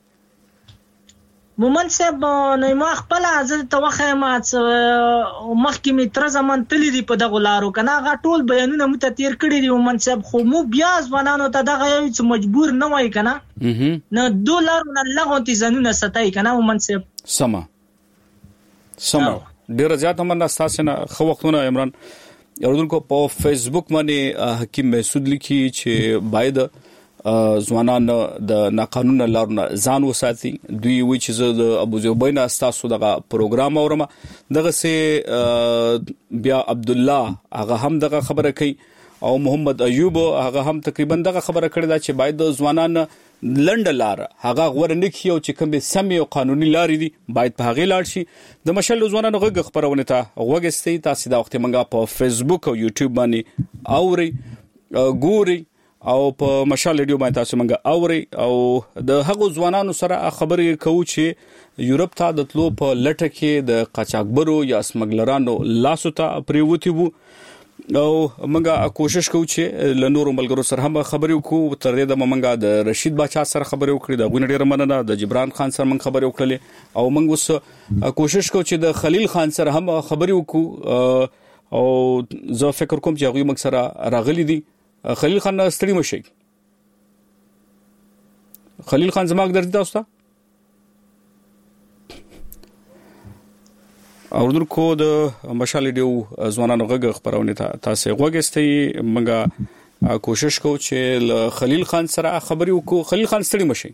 مومن صاحب نو ما خپل حاضر توخه ما مخکې می تر زمان تللی دی په دغه لارو کنه غا ټول بیانونه مت تیر کړی دی مومن صاحب خو مو بیا ځوانانو ته دغه یو څه مجبور نه وای کنه نو ډالر نه لغونتي زنونه ستای کنه مومن صاحب سما سما ډیر زیات هم نه تاسو نه خو وختونه عمران اوردونکو په فیسبوک باندې حکیم مسعود لیکي چې باید ځوانان د ناقانونه لارونه ځان وساتي دوی وی چې د ابو زبینا تاسو دغه پروګرام اورم دغه سه بیا عبد الله هغه هم دغه خبره کوي او محمد ایوب هغه هم تقریبا دغه خبره کړې ده چې باید ځوانان لنډ لار هغه غوړ نه کیو چې کوم سمې او قانوني لارې دي باید په هغه لاړ شي د مشل ځوانانو غږ خبرونه ته وګستې تاسو دا وخت منګه په فیسبوک او یوټیوب باندې اوري ګوري او په مشال ریډیو باندې تاسو منګه اوري او د هغو ځوانانو سره خبرې کوو چې یورپ ته د تلو په لټه کې د قاچاقبرو یا سمګلرانو لاسو ته پریوتی وو او منګه کوشش کوو چې له نورو ملګرو سره هم خبرې وکړو تر دې د منګه د رشید باچا سره خبرې وکړې د غونډې رمنه د جبران خان سره من خبرې وکړلې او منګه اوس کوشش کوو چې د خلیل خان سره هم خبرې وکړو او زه فکر کوم چې هغه موږ سره راغلي دي خلیل خان ستړي مشي خلیل خان زماګ درته تاسو ته اوردر کو د مشال دیو ځوانانو غږ خبرونه ته تاسو غوږستئ منګه کوشش کوو چې خلیل خان سره خبرې وکړو خلیل خان ستړي مشي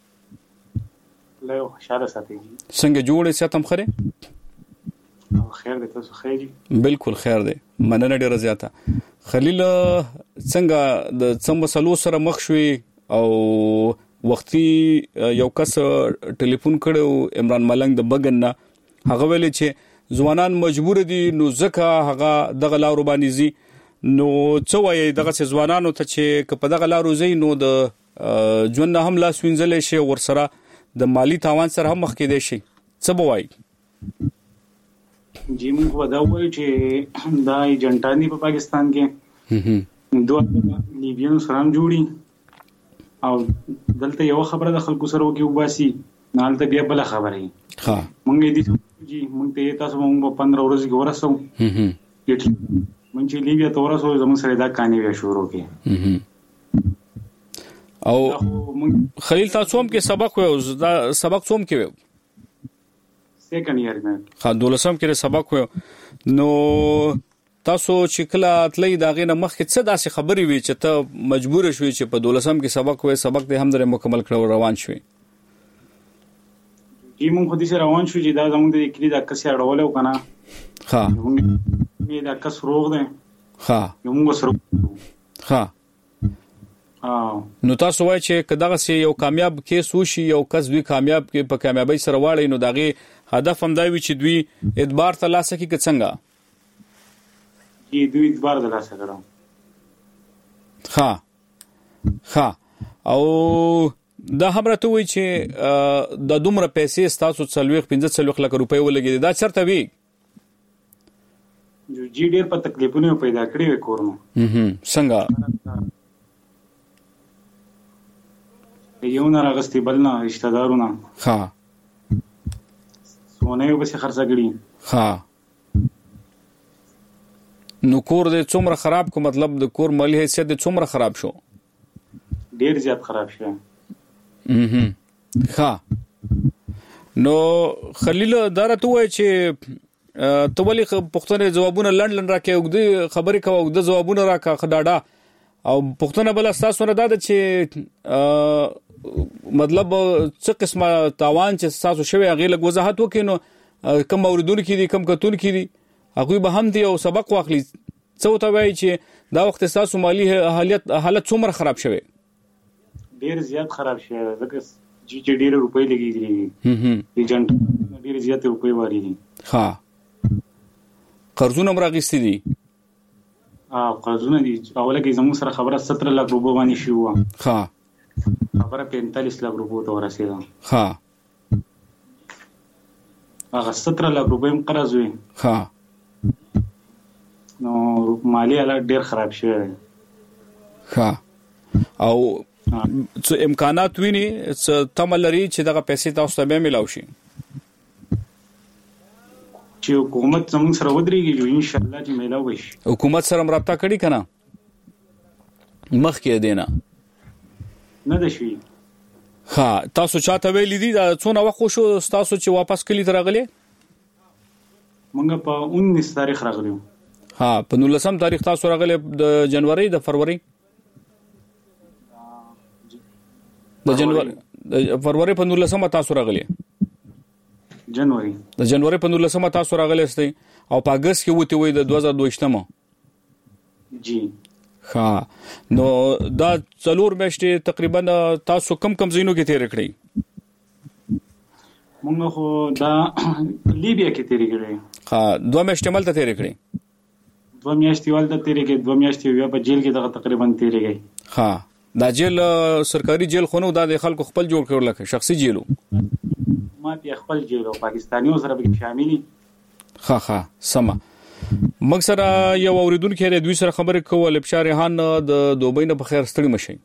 له خوشاله ساتي څنګه جوړې ساتم خره خیر دې تاسو خیر بالکل خیر دې مننه ډیره زیاته خلیل څنګه د څم مسلو سره مخ شوي او وختي یو کس ټلیفون کړو عمران ملنګ د بغن نه هغه ویل چې ځوانان مجبور دي نو ځکه هغه دغه لارو باندې زی نو څه وایي دغه ځوانانو ته چې په دغه لارو زی نو د ژوند هم لاس وینځل شي ور سره د مالی تاوان سره هم مخ کې دي شي څه بوای جی موږ دا وایو چې دا ایجنټانی په پاکستان کې دوه لیبیانو سره جوړي او دلته یو خبره د خلکو سره وکي وباسي نالته بیا بل خبره ها مونږ دې جی مونږ ته تاسو مونږ په پندرہ ورځې کې ورسو مونږ چې لیبیا ته ورسو زموږ سره دا کاني بیا شروع کړي او خلیل تاسو هم کې سبق وو دا سبق څوم کې وو سیکنډ ایئر مې خا دولسم کې سبق وو نو تاسو چې کله اتلې داغې نه مخکې څه داسې خبرې وي چې ته مجبور شوې چې په دولسم کې سبق وې سبق دې هم درې مکمل کړو روان شوې کی مونږ خو دې سره روان شو چې دا زموږ د کلی د کسې اړول او کنه ها مې دا کس روغ ده ها یو موږ سره ها نو تاسو وایئ چې کداغه سي یو کامیاب کیس وشي یو کس دوی کامیاب کې په کامیابی سره واړی نو داغه هدف هم دا وي چې دوی اعتبار ترلاسه کړي څنګه کی دوی اعتبار ترلاسه کړو ها ها او دا خبره ته وایي چې د دومره پیسې تاسو څلويخ پنځه څلويخ لک روپۍ ولګي دا چرته وي جو جی ډیر په تکلیفونو پیدا کړی وي کورنو هم څنګه یو نه راغستې بل نه رشتہ دارونه ها سونه یو به خرڅ کړي ها نو کور دې څومره خراب کو مطلب د کور مالی حیثیت دې څومره خراب شو ډیر زیات خراب شو هم ها نو خلیل درته وای چې ته ولې پښتنه جوابونه لند لند راکې وګړي خبرې کوي وګړي جوابونه راکا خداډا او پښتنه بل اساس ونه دا چې مطلب څه قسمه تاوان چې تاسو شوی هغه لږ وضاحت وکینو کم اوریدونکو کې دي کم کتونکو کې دي هغه به هم دی او سبق واخلي څه ته وایي چې دا وخت تاسو مالی حالت حالت څومره خراب شوی ډیر زیات خراب شوی ځکه چې ډیر روپۍ لګیږي هم هم ایجنټ ډیر زیات روپۍ واري دي ها قرضونه مرغستې دي اه قرضونه دي اوله کې زموږ سره خبره ستر لک روپۍ باندې شو ها خبره پینتالیس لک روپۍ ته ورسېده ها هغه ستر لک روپۍ قرض وي ها نو مالی حالت ډیر خراب شوی ها او څه امکانات ویني څه تملري چې دغه پیسې تاسو ته به ملاوي شي چې حکومت زموږ سره ودرېږي ان شاء الله چې ملاوي شي حکومت سره مرابطه کړي کنه مخ کې دینا نه ده شي ها تاسو چاته ویلې دي دا څونه وخت شو تاسو چې واپس کلی ترغلې مونږ په انیس تاریخ راغلیو ها په نولسم تاریخ تاسو راغلې د جنوري د فروری د جنوري د فروری په نولسم تاسو راغلې جنوري د جنوري په نولسم تاسو راغلې استي او په اگست کې وته وي د دوه هزار دوه جی ها نو دا څلور میاشتې تقریبا تاسو کم کم زینو کې تیر کړی مونږ خو دا لیبیا کې تیر کړی ها دوه میاشتې ملته تیر کړی دوه میاشتې ولته تیر کړی دوه میاشتې بیا په جیل کې دغه تقریبا تیر کړی ها دا جیل سرکاري جیل خونو دا د خلکو خپل جوړ کړل لکه شخصي جیلو ما ته خپل جیل او پاکستانیو سره به شاملې ها ها سما موږ سره یو اوریدونکو د دوی سره خبرې کوله بشار ریحان د دوبۍ نه په خیر ستړي مشي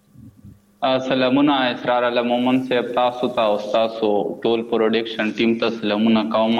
سلامونه اسرار الله مومن صاحب تاسو ته او تاسو ټول پروډکشن ټیم ته سلامونه کوم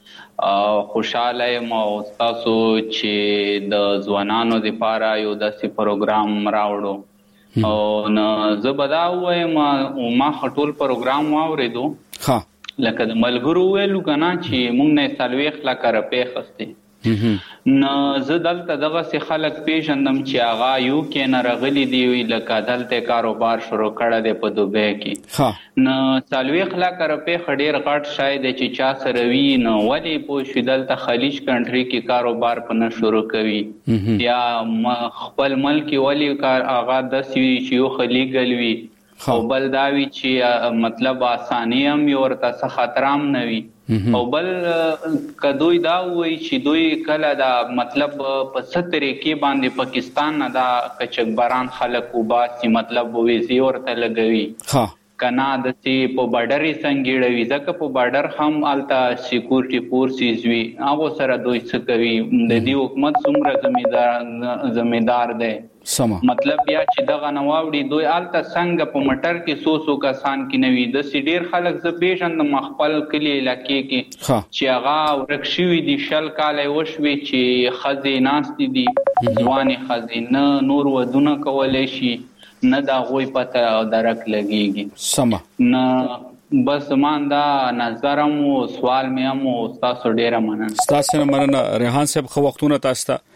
خوشاله یم او تاسو چې د ځوانانو لپاره یو داسې پروګرام راوړو او نو زبدا وایم ما خټول پروګرام واوریدو ها لکه د ملګرو ویلو کنه چې مونږ نه سلويخ لا کار په خسته نو زه دلته دغه سي خلک پیژندم چې هغه یو کې نه رغلي دی لکه دلته کاروبار شروع کړه د په دوبه کې نو سلويخ لا کار په خډیر غټ شاید چې چا سره وی نو ولی په شیدل ته خلیج کنټری کې کاروبار پنه شروع کوي یا خپل ملک ولی کار هغه د سی چې یو خلیګل وی او بل داوی چې مطلب اسانی هم یو ورته خطرام نه وي او بل کدوې دا وایي چې دوی کله دا مطلب په سترې کې باندې پاکستان نه دا کچکبران خلک وباسي مطلب ویزي ورته لګوي ها کنا د سی په بارډري څنګه وي ځکه په بارډر هم التا سکیورټي فورسز وي هغه سره دوی څه کوي د دې حکومت څومره ذمہدار ذمہدار دی سما مطلب بیا چې دغه نواوړي دوی الته څنګه په مټر کې سو سو کسان کې نوي د سډیر خلک ز پیژند مخبل کلی علاقې کې چې هغه ورکشوي دي شل کاله وشوي چې خزې ناستې دي ځواني خزینه نور ودونه کولای شي نه دا غوي پته درک لګيږي سما نه بس مان دا نظرم او سوال مې هم او تاسو ډیره مننه تاسو نه مننه ریحان صاحب خو وختونه تاسو ته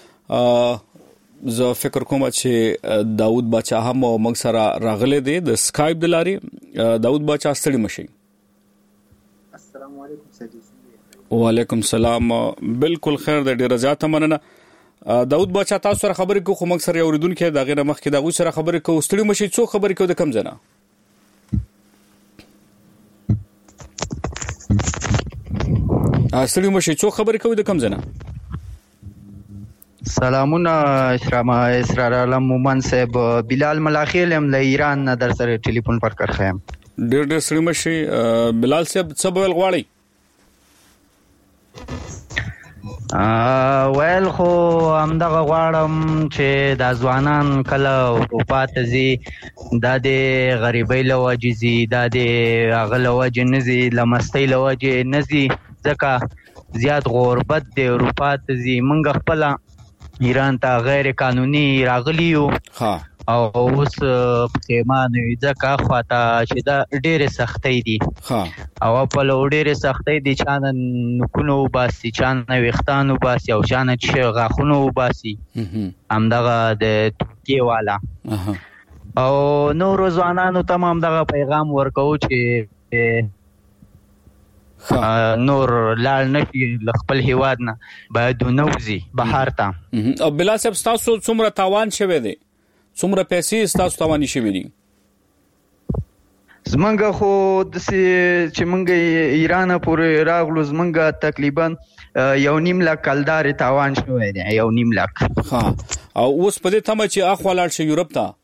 زه فکر کوم چې داوود بچا هم موږ سره راغله دي د سکایپ د لاري داوود بچا ستړي مشي السلام علیکم سجی وعلیکم السلام بالکل خیر د ډیره زیاته مننه داوود بچا تاسو سره خبرې کوو خو موږ سره اوریدونکو د غیر مخ کې دا غو سره خبرې کوو ستړي مشي څو خبرې کوو د کم زنه ستړي مشي څو خبرې کوو د کم زنه سلامونه اسرام اسرار علم مومن صاحب بلال ملاخیل هم له ایران نه در سره ټلیفون پر کرخم ډېر ډېر ستړي مشي بلال صاحب څه بول غواړي ویل خو همدغه غواړم چې د ځوانان کله اروپا ته ځي دا د غریبۍ له وجې ځي دا د هغه له وجې نه ځي له مستۍ له وجې نه ځي ځکه زیات غربت د اروپا ته ځي موږ خپله ایران ته غیر قانوني راغلی یو او اوس پیمانه ځکه خواته چې دا ډېرې سختۍ دي او په لو ډېرې سختۍ دي چانه نکونو وباسي چانه ویښتان وباسي او چانه چې غاښونه وباسي همدغه د توکې والا او نورو ځوانانو ته هم همدغه پیغام ورکوو چې نور لاړ نشي له خپل هیواد نه باید ونوځي بهر ته. او بلال صاحب ستاسو څومره تاوان شوی دی؟ څومره پیسې ستاسو تاواني شوي دي؟ زمونږ خو داسې چې مونږ ایران پورې راغلو زمونږ تقریبا یو نیم لک کلدارې تاوان شوی دی، یو نیم لک. ها او اوس په دې تمه چې اخوا لاړ شي یورپ ته؟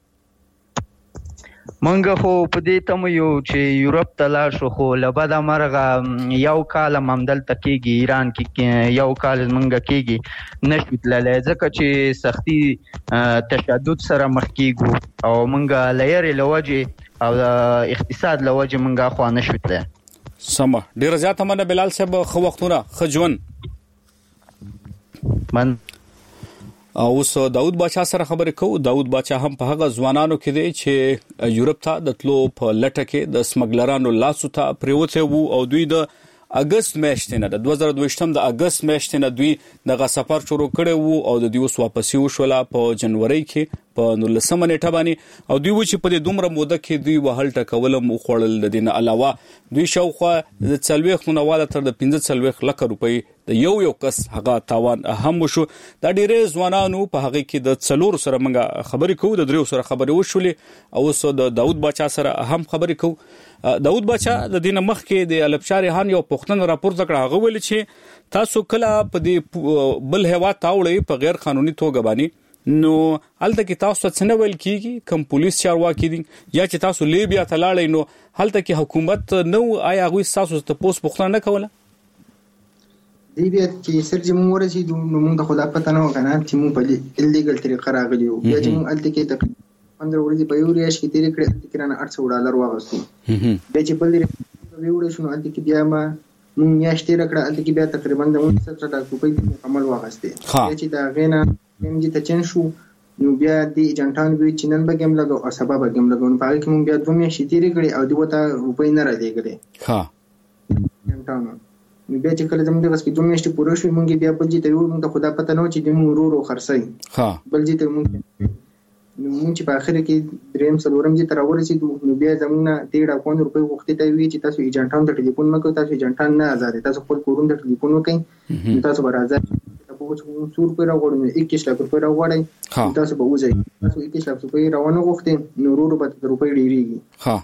مونږ خو په دې تمه یو چې یورپ ته لاړ شو، خو له بده مرغه یو کال هم همدلته کېږي، ایران کې یو کال مونږ کېږي نشو تللی ځکه چې سختي تشدد سره مخ کېږو او مونږ له یرې له وجې او د اقتصاد له وجې مونږ اخوا نشو تللی. سمه، ډېره زیاته مننه بلال صاحب، ښه وختونه، ښه ژوند. من اوس داود باچا سره خبرې کوو. داود باچا هم په هغه ځوانانو کې دی چې یورپ ته د تلو په لټه کې د سمګلرانو لاسو ته پریوته وو او دوی د اگست میاشتې نه د دوه زره دوه د اگست میاشتې نه دوی دغه سفر شروع کړی وو او د دوی اوس واپسی وشوله په جنوري کې په نولسمه نیټه باندې او دوی و چې په دې دومره موده کې دوی وهل ټکول مو خوړل. د دې نه علاوه دوی شاوخوا د څلوېښت نه واده تر د پنځه څلوېښت لک روپۍ د یو یو کس هغه تاوان هم وشو. دا ډېرې ځوانانو په هغه کې د څلورو سره موږ خبرې کوو، د دریو سره خبرې وشولې او اوس د داود باچا سره هم خبرې کوو. داود باچا د دې مخ کې د الپشار هان یو پښتون راپور ذکر هغه ویل چې تاسو کله په دې بل هوا تاوړې په غیر قانوني توګه باندې نو هلته کې تاسو څه نه ویل کیږي کوم پولیس چارواکي دي یا چې تاسو لیبیا ته لاړئ نو هلته کې حکومت نو آیا هغوی تاسو ته پوس پوښتنه نه کوله؟ لیبیا چې سرجې مونږ ورسېدو نو مونږ ته خو دا پته نه وه که نه چې مونږ په اللیګل طریقه راغلي وو. بیا چې مونږ هلته کې تقریبا پندرہ ورځې په یو ریاش کې تېرې کړې، هلته کې رانه اټ سوه ډالر واغستو. بیا چې بل ریاش ته ویوړی شو نو هلته کې بیا ما مونږ میاشت تېره کړه، هلته کې بیا تقریبا د اوولس سوه روپۍ مکمل واغستې. بیا چې د هغې نه ایم جي ته چینج شو نو بیا د ایجنټانو ویل چې نن به ګیم لګو او سبا به ګیم لګو. نو په هغې کې مونږ بیا دوه میاشتې تېرې کړې او دوی ورته روپۍ نه رالېږلې ایجنټانو. نو بیا چې کله زموږ دغسې کې دوه میاشتې پوره شوې مونږ بیا بل ځای ته یوړو، مونږ ته خو دا پته نه وه چې دوی مونږ ورو ورو خرڅوي بل ځای ته مونږ. نو مونږ چې په اخره کې درېیم څلورم ځای ته راورسېدو نو بیا زموږ نه دېړ افغان روپۍ غوښتې ته وي چې تاسو ایجنټانو ته ټلیفون مه کوئ، تاسو ایجنټان نه ازادئ، تاسو خپل کورونو ته ټلیفون وکئ نو تاسو به راځئ. څو روپۍ راغواړئ نو اکیس لک روپۍ راغواړئ تاسو به وځئ. تاسو اکیس لک روپۍ راونه غوښتې نو ورو ورو به روپۍ ډېرېږي.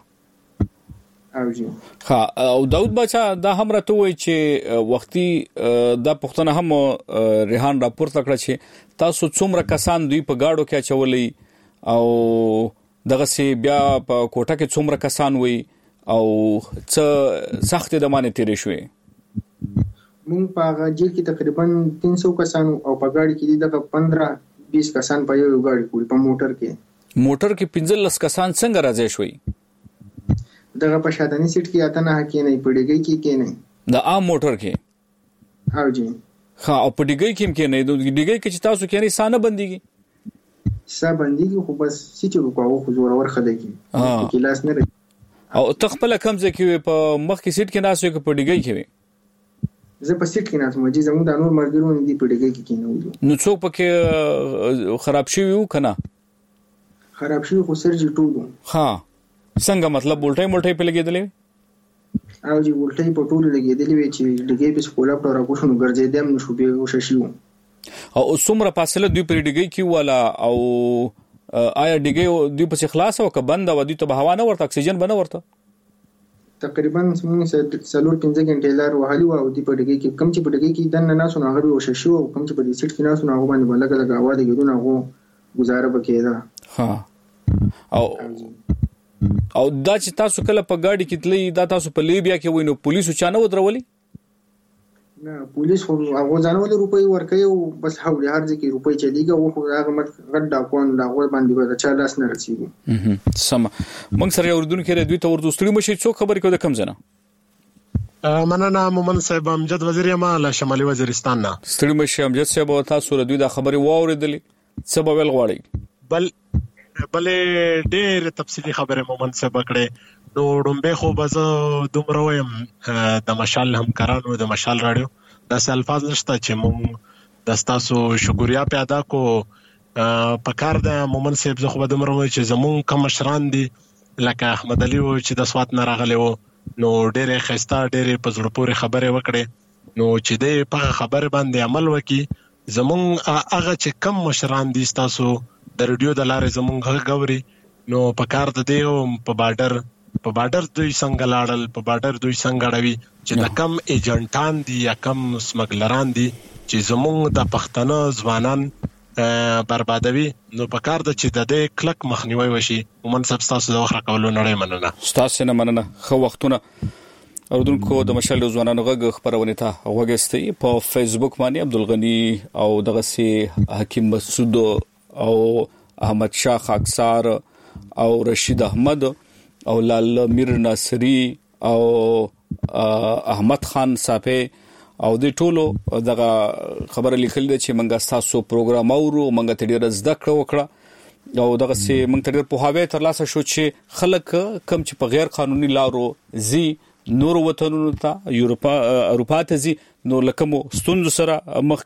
او داود باچا دا هم راته وایي چې وختي دا پوښتنه هم ریحان راپورته کړه چې تاسو څومره کسان دوی په گاډو کې اچولي او دغسې بیا په کوټه کې څومره کسان وي او څه سختې دمانې تېرې شوې؟ مونږ په هغه جیل کې تقریبا تین سو کسان او په ګاډي کې دي دغه پندرہ بیس کسان په یو ګاډي کې په موټر کې. موټر کې پنځلس کسان څنګه راځي شوي؟ دغه په شاتني سیټ کې اته نه کېنئ، په ډیګۍ کې کېنئ د عام موټر کې. او جی ها او په ډیګۍ کې هم کېنئ. د ډیګۍ کې چې تاسو کېنئ سا نه بندېږي؟ سا بندېږي خو بس سیټ وکړو خو زورور خده کې کې لاس نه ري. او ته خپله کوم ځای کې په مخ کې سیټ کې ناست یې که په ډیګۍ کې وې؟ زه په سیټ کې ناست وم چې زموږ د نور ملګرو نه دي په ډیګۍ کې کېنولي. نو څوک پکې خراب شوي وو که نه؟ خراب شوي خو سر جي ټول وو. ها څنګه مطلب الټۍ ملټۍ پې لګېدلې؟ او جی الټۍ په ټولو لګېدلې وې چې ډیګۍ پسې کولپ ته راکوشو نو ګرځېدی هم نه شو، بې هوشه شي وو. او څومره فاصله دوی پرې ډیګۍ کې وله او آیا ډیګۍ دوی پسې خلاصه وه که بنده وه؟ دوی ته به هوا نه ورته، اکسیجن به نه ورته؟ تقریبا موږ څلور پنځه غنټې لار وهلې وه او دوی په ډیګۍ کې کوم چې په ډیګۍ کې دننه ناست وو نو هغه به هوشه شي وو، کوم چې په دې سیټ کې ناست وو نو هغو باندې به لږه لږه هوا لګېدو نو هغو ګزاره به کېده. ها او او دا چې تاسو کله په ګاډي کې تلئ دا تاسو په لیبیا کې وئ نو پولیسو چا نه ودرولي؟ نه پولیس خو هغو ځانولې روپۍ ورکوي او بس هولې هر ځای کې روپۍ چلېږي او خو هغه غټ ډاکوان د هغوی باندې به د چا لاس نه رسېږي. سمه. موږ سره یو اردونکی دی، دوی ته ورته ستړي مه شئ. څوک خبرې کوي د کوم ځای نه؟ مننه مومن صاحب، امجد وزیر یم له شمالي وزیرستان نه. ستړي مه شئ امجد صاحب، تاسو له دوی دا خبرې واورېدلې، څه به ویل غواړئ؟ بل بلې ډېر تفصیلی خبره مومن صاحب کړې نو ډومبه خو بز دومره ويم د مشال همکارانو د مشال رادیو داسې الفاظ نشته چې مونږ د تاسو شکریا پیدا کو په کار د مومن صاحب زخه به دومره وي چې زمون کوم مشران دي لکه احمد علي و چې د سوات نه راغلی و نو ډېر خسته ډېر په زړه پورې خبره وکړي نو چې د په خبره باندې عمل وکړي زمون هغه چې کم مشران دي تاسو د رادیو د لارې زمون غوړي نو په کار د دیو په بارډر په بارډر دوی څنګه لاړل په بارډر دوی څنګه راوي چې د کم ایجنټان دي یا کم سمګلران دي چې زمون د پښتنو ځوانان بربادوي نو په کار د چې د دې کلک مخنیوي وشي ومن سب تاسو د وخت کولو نړۍ مننه تاسو نه مننه خو وختونه اوردونکو د مشال ځوانانو غږ خبرونه ته وګستي په فیسبوک باندې عبدالغنی او دغه سي حکیم مسعود او احمد شاه خاکسار او رشید احمد او لال میر ناصری او احمد خان صافی او د ټولو دغه خبره لیکل دي چې منګه تاسو پروګرام اورو منګه ته ډیر زده کړو وکړه او دغه سي منګ ته ډیر په هاوی تر لاسه شو چې خلک کم چې په غیر قانوني لارو زی نور وطنونو ته یورپا اروپا ته زی نو لکه مو ستونزو سره مخ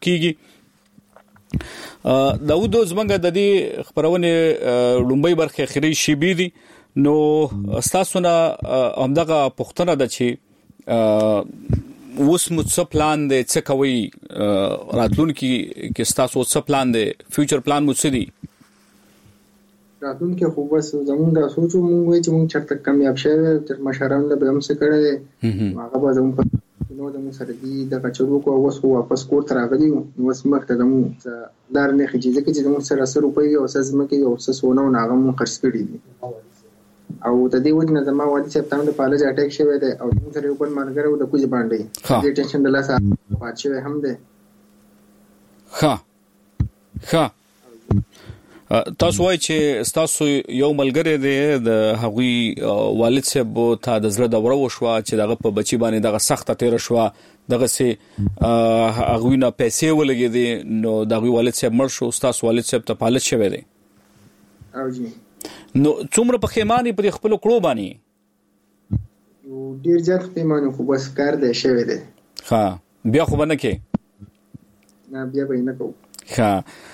کیږي داوود زمنګ د دې خبرونه لومبي برخه اخیری شی بي دي نو تاسو نه همدغه پښتنه د چې اوس مو څه پلان دی څه کوي راتلونکي کې تاسو څه پلان دی فیوچر پلان مو څه دی راتلونکي خو بس زموږ د سوچو مونږ وایي چې مونږ چرته کامیاب شوه تر مشرانو له به هم څه کړی هغه به زموږ نو د مو سره دی د کچرو کو اوس خو واپس کور تر راغلی نو اوس مخته د مو لار نه خېږي چې د مو سره سره روپۍ او سزمه کې او څه سونه او هغه مو خرڅ کړی دي او د دې وجه نه زما والي صاحب ته د پالج اٹیک شوی دی او موږ سره یو بل ملګری و د کوزي باندې دې ټینشن د لاسه پات شوی هم دی ها ها تاسو وایي چې تاسو یو ملګری دی د هغوی والد صاحب ته د زړه دوره وشوه چې دغه په بچی باندې دغه سخته تیر شوه دغه سي هغوی نه پیسې ولګېدي نو دغه والد صاحب مړ شو تاسو والد صاحب ته پالج شوی دی او جی نو څومره په خیماني په خپل کړو باندې یو ډیر زیات خیمانو خو بس کار دی شوی دی ها بیا خو باندې کې نه بیا به نه کو ها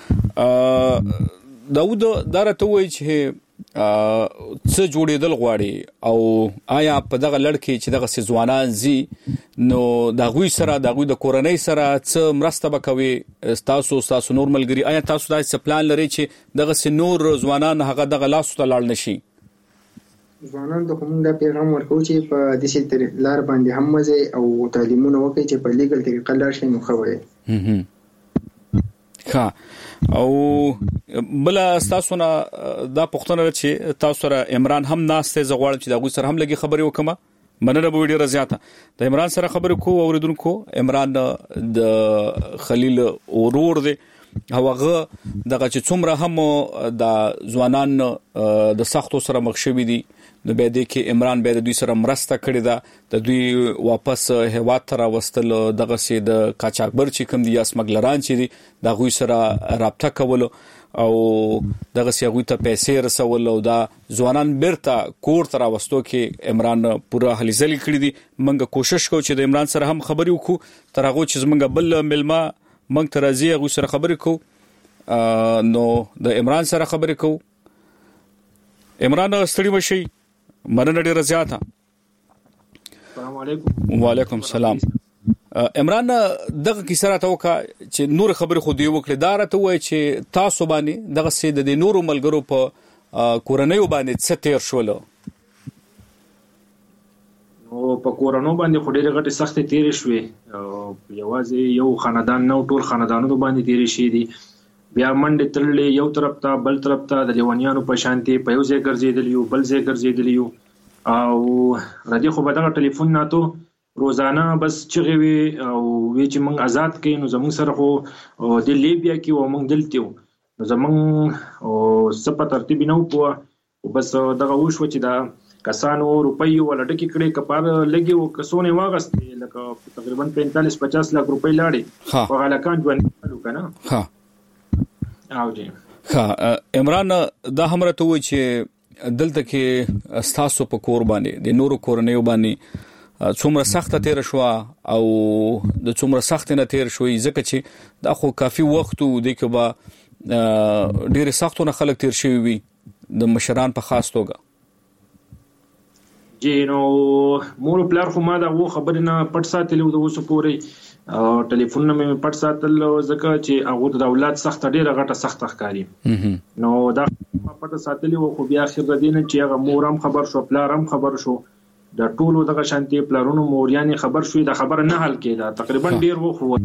داوود دارته وای چې څه جوړېدل غواړي او آیا په دغه لړکې چې دغه ځوانان زی نو دغه سره دغه د کورنۍ سره څه مرسته وکوي تاسو تاسو نورمال ګری آیا تاسو دا څه پلان لري چې دغه نور ځوانان هغه دغه لاس ته لاړ نشي ځوانان ته کوم دا پیغام ورکو چې په دې لار باندې هم مزه او تعلیمونه وکړي چې په لیګل طریقه لاړ شي نو خوي ها او بل تاسو نه دا پښتنه چې تاسو سره عمران هم ناشته زغوال چې دا غو سره هم لګي خبري وکما مننه به ډیره زیاته د عمران سره خبرې کو اوریدونکو عمران د خلیل اورور دی هغه دغه چې څومره هم د ځوانان د سختو سره مخ شوي دي نو به دې کې عمران به د دوی سره مرسته کړې ده د دوی واپس هواد ته راوستل دغه سي د قاچاقبر چې کوم دي یا سمګلران چې دي د غوي سره رابطه کول او دغه سي غوي ته پیسې رسول او دا ځوانان بیرته کور ته راوستو کې عمران پوره هلي ځلې کړې دي منګه کوشش کوو چې د عمران سره هم خبرې وکړو تر هغه چې منګه بل ملما منګ ترازی غو سره خبرې کو نو د عمران سره خبرې کو عمران ستړي مشي مننه ډیره زیاته السلام علیکم وعلیکم السلام عمران دغه کی سره توکا چې نور خبرې خو دی وکړه دا راته وای چې تاسو باندې دغه سید د نورو ملګرو په کورنۍ باندې څه تیر شول نو په کورونو باندې خو ډېرې غټې سختې تیرې شوې یوازې یو خاندان نه ټول خاندانونو باندې تیرې شي دي بیا منډې تړلې یو طرف ته بل طرف ته د لیونیانو په شانتي په یو ځای ګرځېدل یو بل ځای ګرځېدل یو او ردی خو به دغه ټلیفون ناتو روزانه بس چغې وي او وی چې موږ آزاد کړي نو زموږ سره خو د لیبیا کې و موږ دلته یو نو زموږ سپه ترتیب نه وو بس دغه وشو چې دا کسانو روپۍ ولا ډکی کړي کپار لګي او کسونه واغستې لکه تقریبا پینتالیس پچاس لک روپۍ لاړې په غلکان ژوند کړو کنه ها او جی ها عمران دا هم راته وای چې دلته کې ستاسو په کور باندې د نورو کورنیو باندې څومره سخته تیر شو او د څومره سخت نه تیر شوې ځکه چې دا خو کافي وخت و د کې با ډېر سختونه خلک تیر شوی وي د مشران په خاص توګه. جی نو مور پلار خو ما دا و خبرې نه پټ ساتلې و د اوسه پورې ټلیفون نه مې پټ ساتل ځکه چې هغه د اولاد سخت ډیره غټه سخت ښکاري نو دا ما پټ ساتلې و خو بیا اخر د دین چې هغه مور هم خبر شو پلار هم خبر شو د ټولو دغه شانتي پلارونو موریانې خبر شوې د خبر نه حل کېده تقریبا ډیر و خو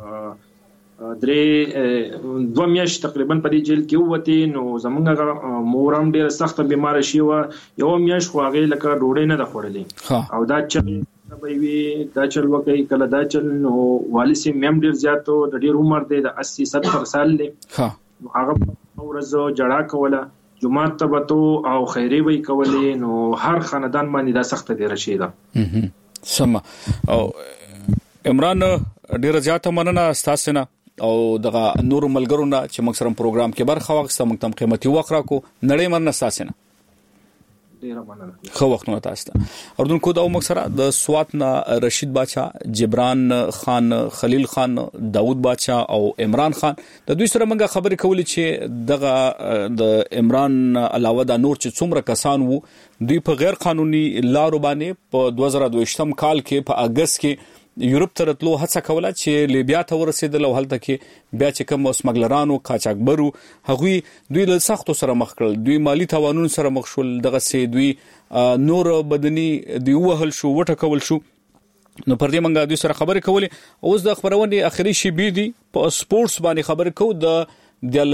درې دوه میاشتې تقریبا په دې جیل کې ووتې نو زمونږ مور هم ډېره سخته بیماره شوې وه یوه میاشت خو هغې لکه ډوډۍ نه ده خوړلې او دا چل به وي دا چل وکړئ کله دا چل نو والي صاحب مې هم ډېر زیات و د ډېر عمر دی د اسی ستر سال دی نو هغه ورځ جړا کوله جماعت ته به تو او خیرې به یې کولې نو هر خاندان باندې دا سخته تېره شوې ده. سمه او عمران ډېره زیاته مننه ستاسو نه او دغه نور ملګرو نه چې موږ سره پروګرام کې برخه واخیسته موږ تم قیمتي وخت راکو نړۍ مننه ستاسو نه ډیره مننه خو وختونه تاسو ته اردن کو دا موږ سره د سوات نه رشید باچا جبران خان خلیل خان داوود باچا او عمران خان د دوی سره موږ خبرې کولې چې دغه د عمران علاوه د نور چې څومره کسان وو دوی په غیر قانوني لارو باندې په دوه زره دوه کال کې په اگست کې یورپ ته راتلو هڅه کوله چې لیبیا ته ورسېدل او هلته کې بیا چې کوم سمګلرانو قاچاقبرو هغوی دوی له سختو سره مخ کړل دوی مالی تاوانونو سره مخ شول دغه سي دوی نور بدني دی وهل شو وټکول شو نو پر دې منګه دوی سره خبرې کولې اوس د خبرونه اخري شی بي دي په سپورتس باندې خبرې کو د د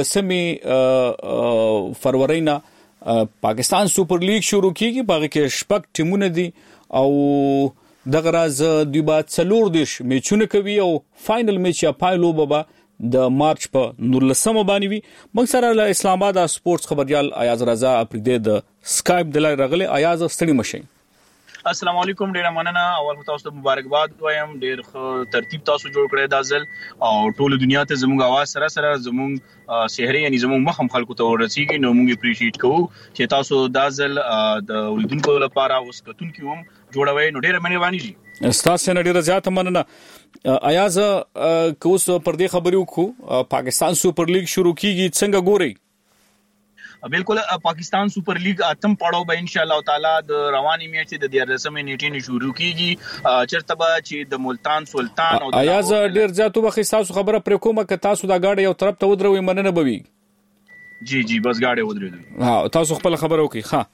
لسمې فروری نه پاکستان سپر لیګ شروع کیږي باغ کې شپږ ټیمونه دي او دغه راز دوی با څلور دیش میچونه کوي او فائنل میچ یا پایلو بابا د مارچ په نورلسمه باندې وي موږ سره له اسلام آباد سپورتس خبريال ایاز رضا اپریده د سکایپ د لای رغله ایاز ستړي مشي. السلام علیکم ډیر مننه اول تاسو ته مبارکباد وایم ډیر ترتیب تاسو جوړ کړی دا ځل او ټول دنیا ته زموږ आवाज سره سره زموږ شهري یعنی زموږ مخم خلکو ته ورسیږي نو موږ اپریشیټ کوو چې تاسو دا ځل د ولیدونکو لپاره اوس کتونکو هم جوړوي نو ډیر مهرباني دي استاد نه ډیر زیاته مننه ایاز کوس پر دې خبرو کو پاکستان سپر لیګ شروع کیږي څنګه ګوري بالکل پاکستان سپر لیګ اتم پړاو به ان شاء الله تعالی د رواني میچ د دیارلسمې نیټې نه شروع کیږي چرته به چې د ملتان سلطان او ایاز ډیر زیاتو وخت تاسو خبره پر کومه ک تاسو دا گاډي یو طرف ته ودروي مننه بوي جی جی بس گاډي ودروي ها تاسو خپل خبره وکي ها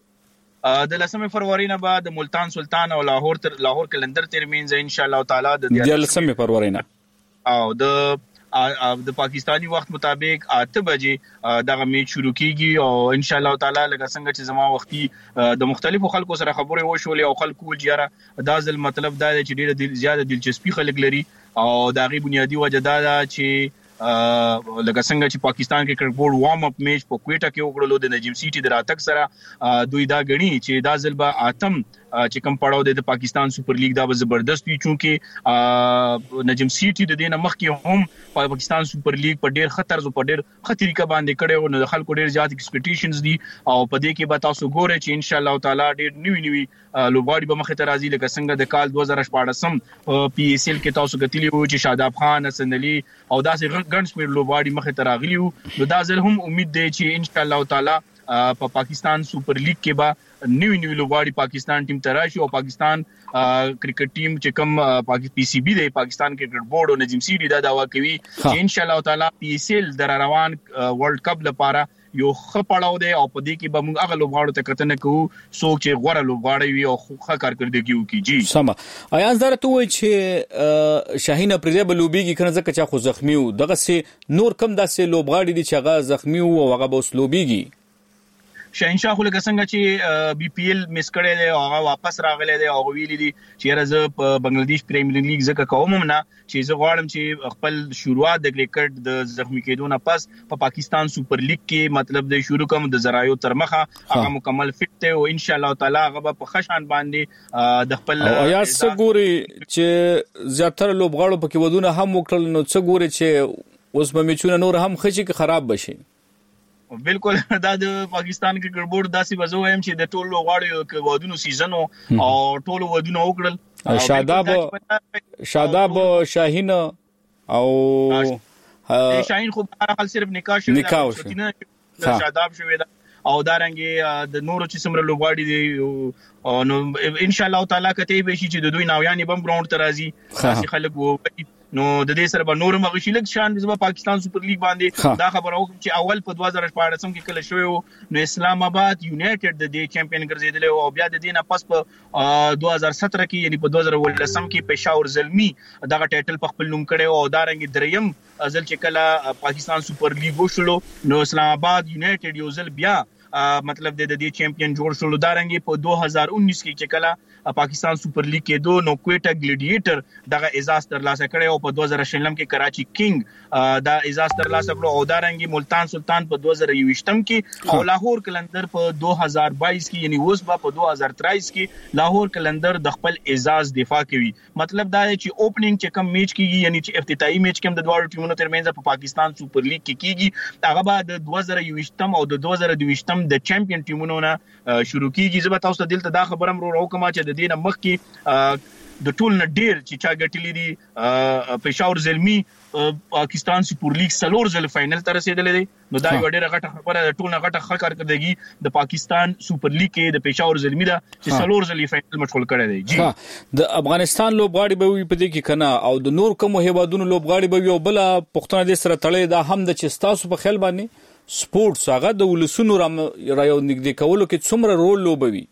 د لسمې فروری نه بعد ملتان سلطان او لاهور تر لاهور کلندر ترمنځ ان شاء الله تعالی د لسمې فروری نه او د د پاکستانی وخت مطابق اته بجې دغه میچ شروع کیږي او ان شاء الله تعالی لکه څنګه چې زما وختي د مختلفو خلکو سره خبرې وشولې او خلکو جره دا ځل مطلب دا دی چې ډیره زیاته دلچسپي خلک لري او دا غي بنیادی وجه دا ده چې لکه څنګه چې پاکستان کې کرکټ بورډ وارم اپ میچ په کوټا کې وکړلو د نجم سیټي د راتګ سره دوی دا غني چې دا ځل به اتم چې کوم پړاو د پاکستان سپر لیګ دا به زبردست وي چونکه نجم سیټي د دینه مخکې هم پاکستان سپر لیګ په ډیر خطر زو په ډیر خطرې کا باندې کړي او د خلکو ډیر زیات ایکسپیکټیشنز دي او په دې کې به تاسو ګورئ چې ان شاء الله تعالی ډیر نیوی نیوی لوبغاړي به مخه ته راځي لکه څنګه د کال دوه زره شپږ پی ایس ایل کې تاسو کتلی وو چې شاداب خان حسن علي او داسې ګڼ شمېر لوبغاړي مخه ته راغلي وو نو دا ځل هم امید دی چې ان شاء الله تعالی په پاکستان سپر لیګ کې به نیو نیو لوبغاړي پاکستان ټیم ته راشي او پاکستان کرکټ ټیم چې کوم پی سی بی دی پاکستان کرکټ بورډ او نجم سیټي دا داوا کوي چې ان شاء الله تعالی پی ایس ایل در روان ورلد کپ لپاره یو خپړاو دی او په دې کې به موږ هغه لوبغاړو ته کتنه کوو څوک چې غوړه لوبغاړي وي او ښه کارکړدګي وکړي جی سم ایاز درته وای چې شاهین افریدی بلوبیږي کنه ځکه چې خو زخمی و دغه سي نور کم داسې لوبغاړي دي چې هغه زخمی و او هغه به وسلوبيږي شاهنشاه خو لکه څنګه چې بي پی ایل مس کړی دی او هغه واپس راغلی دی او ویلي دي چې راځه په بنگلاديش پریمیر لیګ ځکه کوم نه چې زه غواړم چې خپل شروعات د کرکټ د زخمی کېدو نه پس په پا پاکستان سپر لیګ کې مطلب د شروع کوم د زرايو تر مخه هغه مکمل فټ دی او ان شاء الله تعالی هغه په خشان باندې د خپل یا څه ګوري چې زیاتره لوبغاړو پکې ودونه هم وکړل نو څه ګوري چې اوس په میچونه نور هم خشي کې خراب بشي بالکل دا د پاکستان کرکټ بورډ داسې وځو هم چې د ټولو غواړي ودونو سیزن او ټولو ودونو وکړل شاداب شاداب شاهین او شاهین خو هر حال صرف نکاح شوی نکاح شوی شاداب شوی دا او دارنګي د نورو چې سمره لوبغاړي دي نو ان شاء الله تعالی کته به شي چې د دوی ناویان بم ګراوند ته راځي خاصي خلک وو نو د دې سره به نور مغشي لک شان د پاکستان سپر لیګ باندې دا خبره وکم چې اول په دوه زره شپږ کې کله شوی نو اسلام آباد یونایټډ د دې چمپیون ګرځیدل او بیا د دې نه پس په دوه زره سत्रह کې یعنی په دوه زره ولسم کې پېښور زلمی دغه ټایټل په خپل نوم کړي او دارنګ دریم ازل چې کله پاکستان سپر لیګ وشلو نو اسلام آباد یونایټډ یو ځل بیا مطلب د دې چمپیون جوړ شول دارنګ په دوه هزار उन्नीस کې چې کله پاکستان سپر لیګ کې دو نو کوټا ګلیډیټر دغه اعزاز ترلاسه کړي او په دوه زره شلم کې کراچي کینګ دا اعزاز ترلاسه کړو او دارنګ ملتان سلطان په دوه زره یوشتم کې او لاهور کلندر په دوه هزار بایس کې یعنی اوس په دوه هزار تریس کې لاهور کلندر د خپل اعزاز دفاع کوي مطلب دا چې اوپننګ چې کم میچ کیږي یعنی چې افتتاحي میچ کوم د دوه ټیمونو ترمنځ په پاکستان سپر لیګ کې کیږي هغه بعد د دوه زره یوشتم او د دوه زره دویشتم د چمپیون ټیمونو نه شروع کیږي زه به تاسو ته دلته دا خبره مرو راوکم چې د دې نه مخکې د ټول نه ډیر چې چا ګټلې دي پېښور زلمی پاکستان سپر لیګ سلور زل فائنل ته رسیدلې دي نو دا یو ډیره غټه خبره ده ټول نه غټه ښه کارکردګي د پاکستان سپر لیګ کې د پېښور زلمی دا چې سلور زل فائنل مشغول کړی دی جی د افغانستان لوبغاړي به وي په دې کې کنه او د نور کوم هیوادونو لوبغاړي به یو بل پښتون دې سره تړلې دا هم د چې تاسو په خیال باندې سپورتس هغه د ولسونو را یو نږدې کولو کې څومره رول لوبوي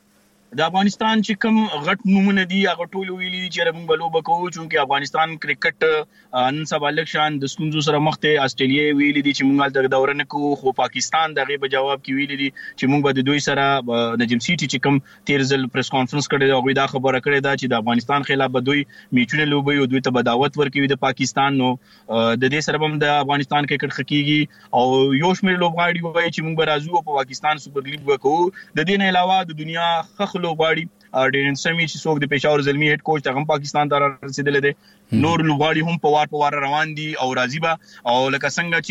د افغانستان چې کوم غټ نمونه دي هغه ټول ویلي دي چې موږ بلو بکو چې افغانستان کرکټ نن سبا لکشان د ستونزو سره مخ ته استرالیا ویلي دي چې موږ د دورنه کو خو پاکستان دغه په جواب کې ویلي دي چې موږ به د دوی سره نجم سیټي چې کوم تیر ځل پریس کانفرنس کړی دا غوي دا خبره کړې ده چې د افغانستان خلاف به دوی میچونه لوبي او دوی ته به دعوت ورکوي د پاکستان نو د دې سره هم د افغانستان کرکټ خکېږي او یو شمېر لوبغاړي وایي چې موږ به راځو په پاکستان سپر لیګ وکړو د دې نه علاوه د دنیا خخ لوبغاړي ډیرن سمي چې څوک د پېښور زلمی هډ کوچ ته هم پاکستان ته رسیدل دي نور لوبغاړي هم په وار په وار روان دي او راځي به او لکه څنګه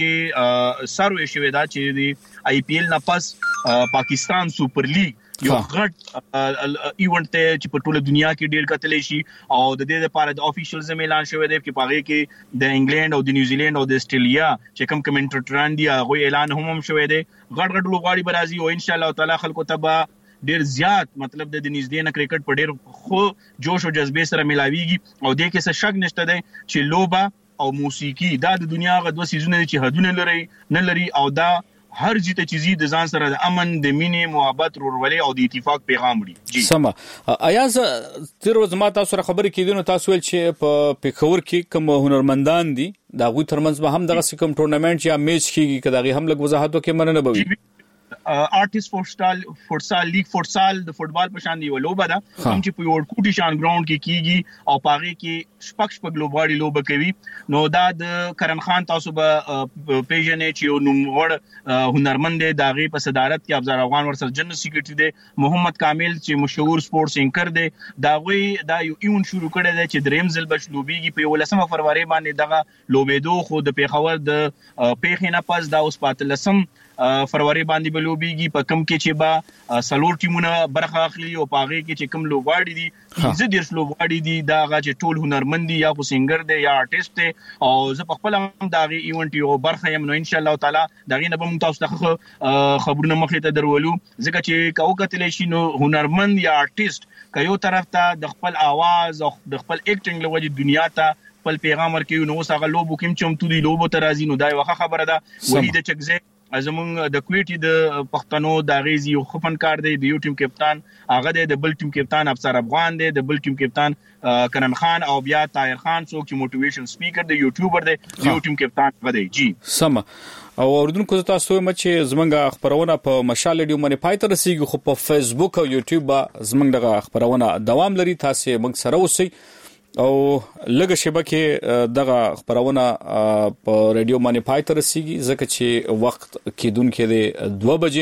چې سروي شوی دا چې د آی پی ایل نه پس پاکستان سپر لیګ یو غټ ایونت ته چې په ټوله دنیا کې ډیر کتلې شي او د دې لپاره د افیشلز اعلان شوی دی چې پاره کې د انګلند او د نیوزیلند او د استرالیا چې کوم کمنټریټران دي هغه اعلان هم شوی دی غټ غټ لوبغاړي به راځي او ان شاء الله تعالی خلکو ته به ډیر زیات مطلب د نږدې نه کرکټ په ډیر خو جوش او جذبه سره ملاويږي او د کې څه شک نشته دی چې لوبا او موسیقي دا د دنیا غو دوه سيزونه چې حدونه لري نه لري او دا هر جته چیزی د ځان سره د امن د مینې محبت ورولې او د اتفاق پیغام وړي جی سم ایاز تیر ورځ ما تاسو سره خبرې کیدنو تاسو ول چې په پېښور کې کوم هنرمندان دي دا غوي ترمنځ به هم دغه کوم ټورنمنت یا میچ کیږي کداغي هم لګ وضاحت وکړي مننه بوي آرټیست فوټسال فوټسال لیګ فوټسال د فوټبال په شان دی ولوبه ده کوم چې په یو کوټي شان ګراوند کې کیږي او پاره کې شپږ شپږ لوبغاړي لوبه کوي نو دا د کرن خان تاسو به پیژنې چې یو نوموړ هنرمند دی داغه په صدارت کې افضل افغان ورسره جنرال سیکریټری دی محمد کامل چې مشهور سپورتس انکر دی دا وی دا یو ایون شروع کړی دی چې دریم ځل بش لوبيږي په ولسمه فروری باندې دغه لوبېدو خو د پیښور د پیښې نه پس دا اوس پاتلسم فروری باندې بلوبيږي په کم کې چې با سلور ټیمونه برخه اخلي او پاغه کې چې کم لوبغاړي دي چې د لوبغاړي دي دا غا چې ټول هنرمند دي یا خو سنگر دي یا آرټیست دي او زه په خپل هم دا غي ایونت یو برخه یم نو ان شاء الله تعالی دا غي نه به تاسو ته خبرونه مخې ته درولو ځکه چې کاو کتل شي نو هنرمند یا آرټیست کيو طرف ته د خپل आवाज او د خپل اکټینګ لوجه دنیا ته خپل پیغام ورکوي نو څنګه لوبو کوم چمتو دي لوبو ته راځي نو دا یو خبره ده ولید چکزه ازمون د کویټي د پښتنو د غیزي او خفن کار دی د یو ټیم کپتان هغه د بل ټیم کپتان افسر افغان دی د بل ټیم کپتان کرن خان او بیا طاهر خان څوک چې موټیویشن سپیکر دی یوټیوبر دی یو ټیم کپتان غدي جی سم او اردوونکو تاسو هم چې زمونږه خبرونه په مشال ډیو باندې پاتې رسیږي خو په فیسبوک او یوټیوب زمونږ دغه خبرونه دوام لري تاسو موږ سره اوسئ او لږه شبکه دغه خبرونه په رادیو باندې پاتې رسیږي ځکه چې وخت کېدون کې د دوه بجې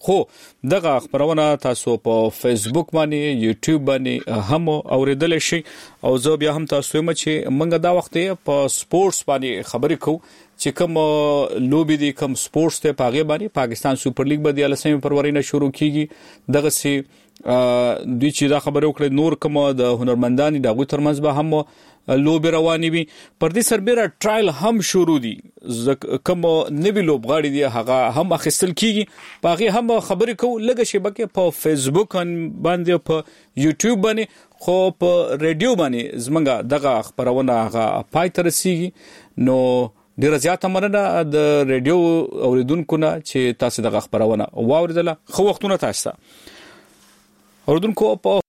خو دغه خبرونه تاسو په فیسبوک باندې یوټیوب باندې هم اوریدل شي او زه بیا هم تاسو یم چې موږ دا وخت په سپورتس باندې خبرې کوو چې کوم لوبي دي کوم سپورتس ته پاغه باندې پاکستان سپر لیګ باندې لسمه فروری نه شروع کیږي دغه سي دوی چې دا خبره وکړه نور کوم د هنرمندانو دغه ترمنځ به هم لوبي رواني وي پر دې سربېره ټرایل هم شروع دي کوم نوی لوبغاړي دي هغه هم اخیستل کیږي پاغه هم خبرې کوو لږه شبکه په فیسبوک باندې په یوټیوب باندې خو په ریډیو باندې زمونږ دغه خبرونه هغه پای تر رسیږي نو ډیره زیاته مننه د ریډیو اوریدونکو نه چې تاسو دغه خبرونه واوریدله خو وختونه تاسو اوریدونکو په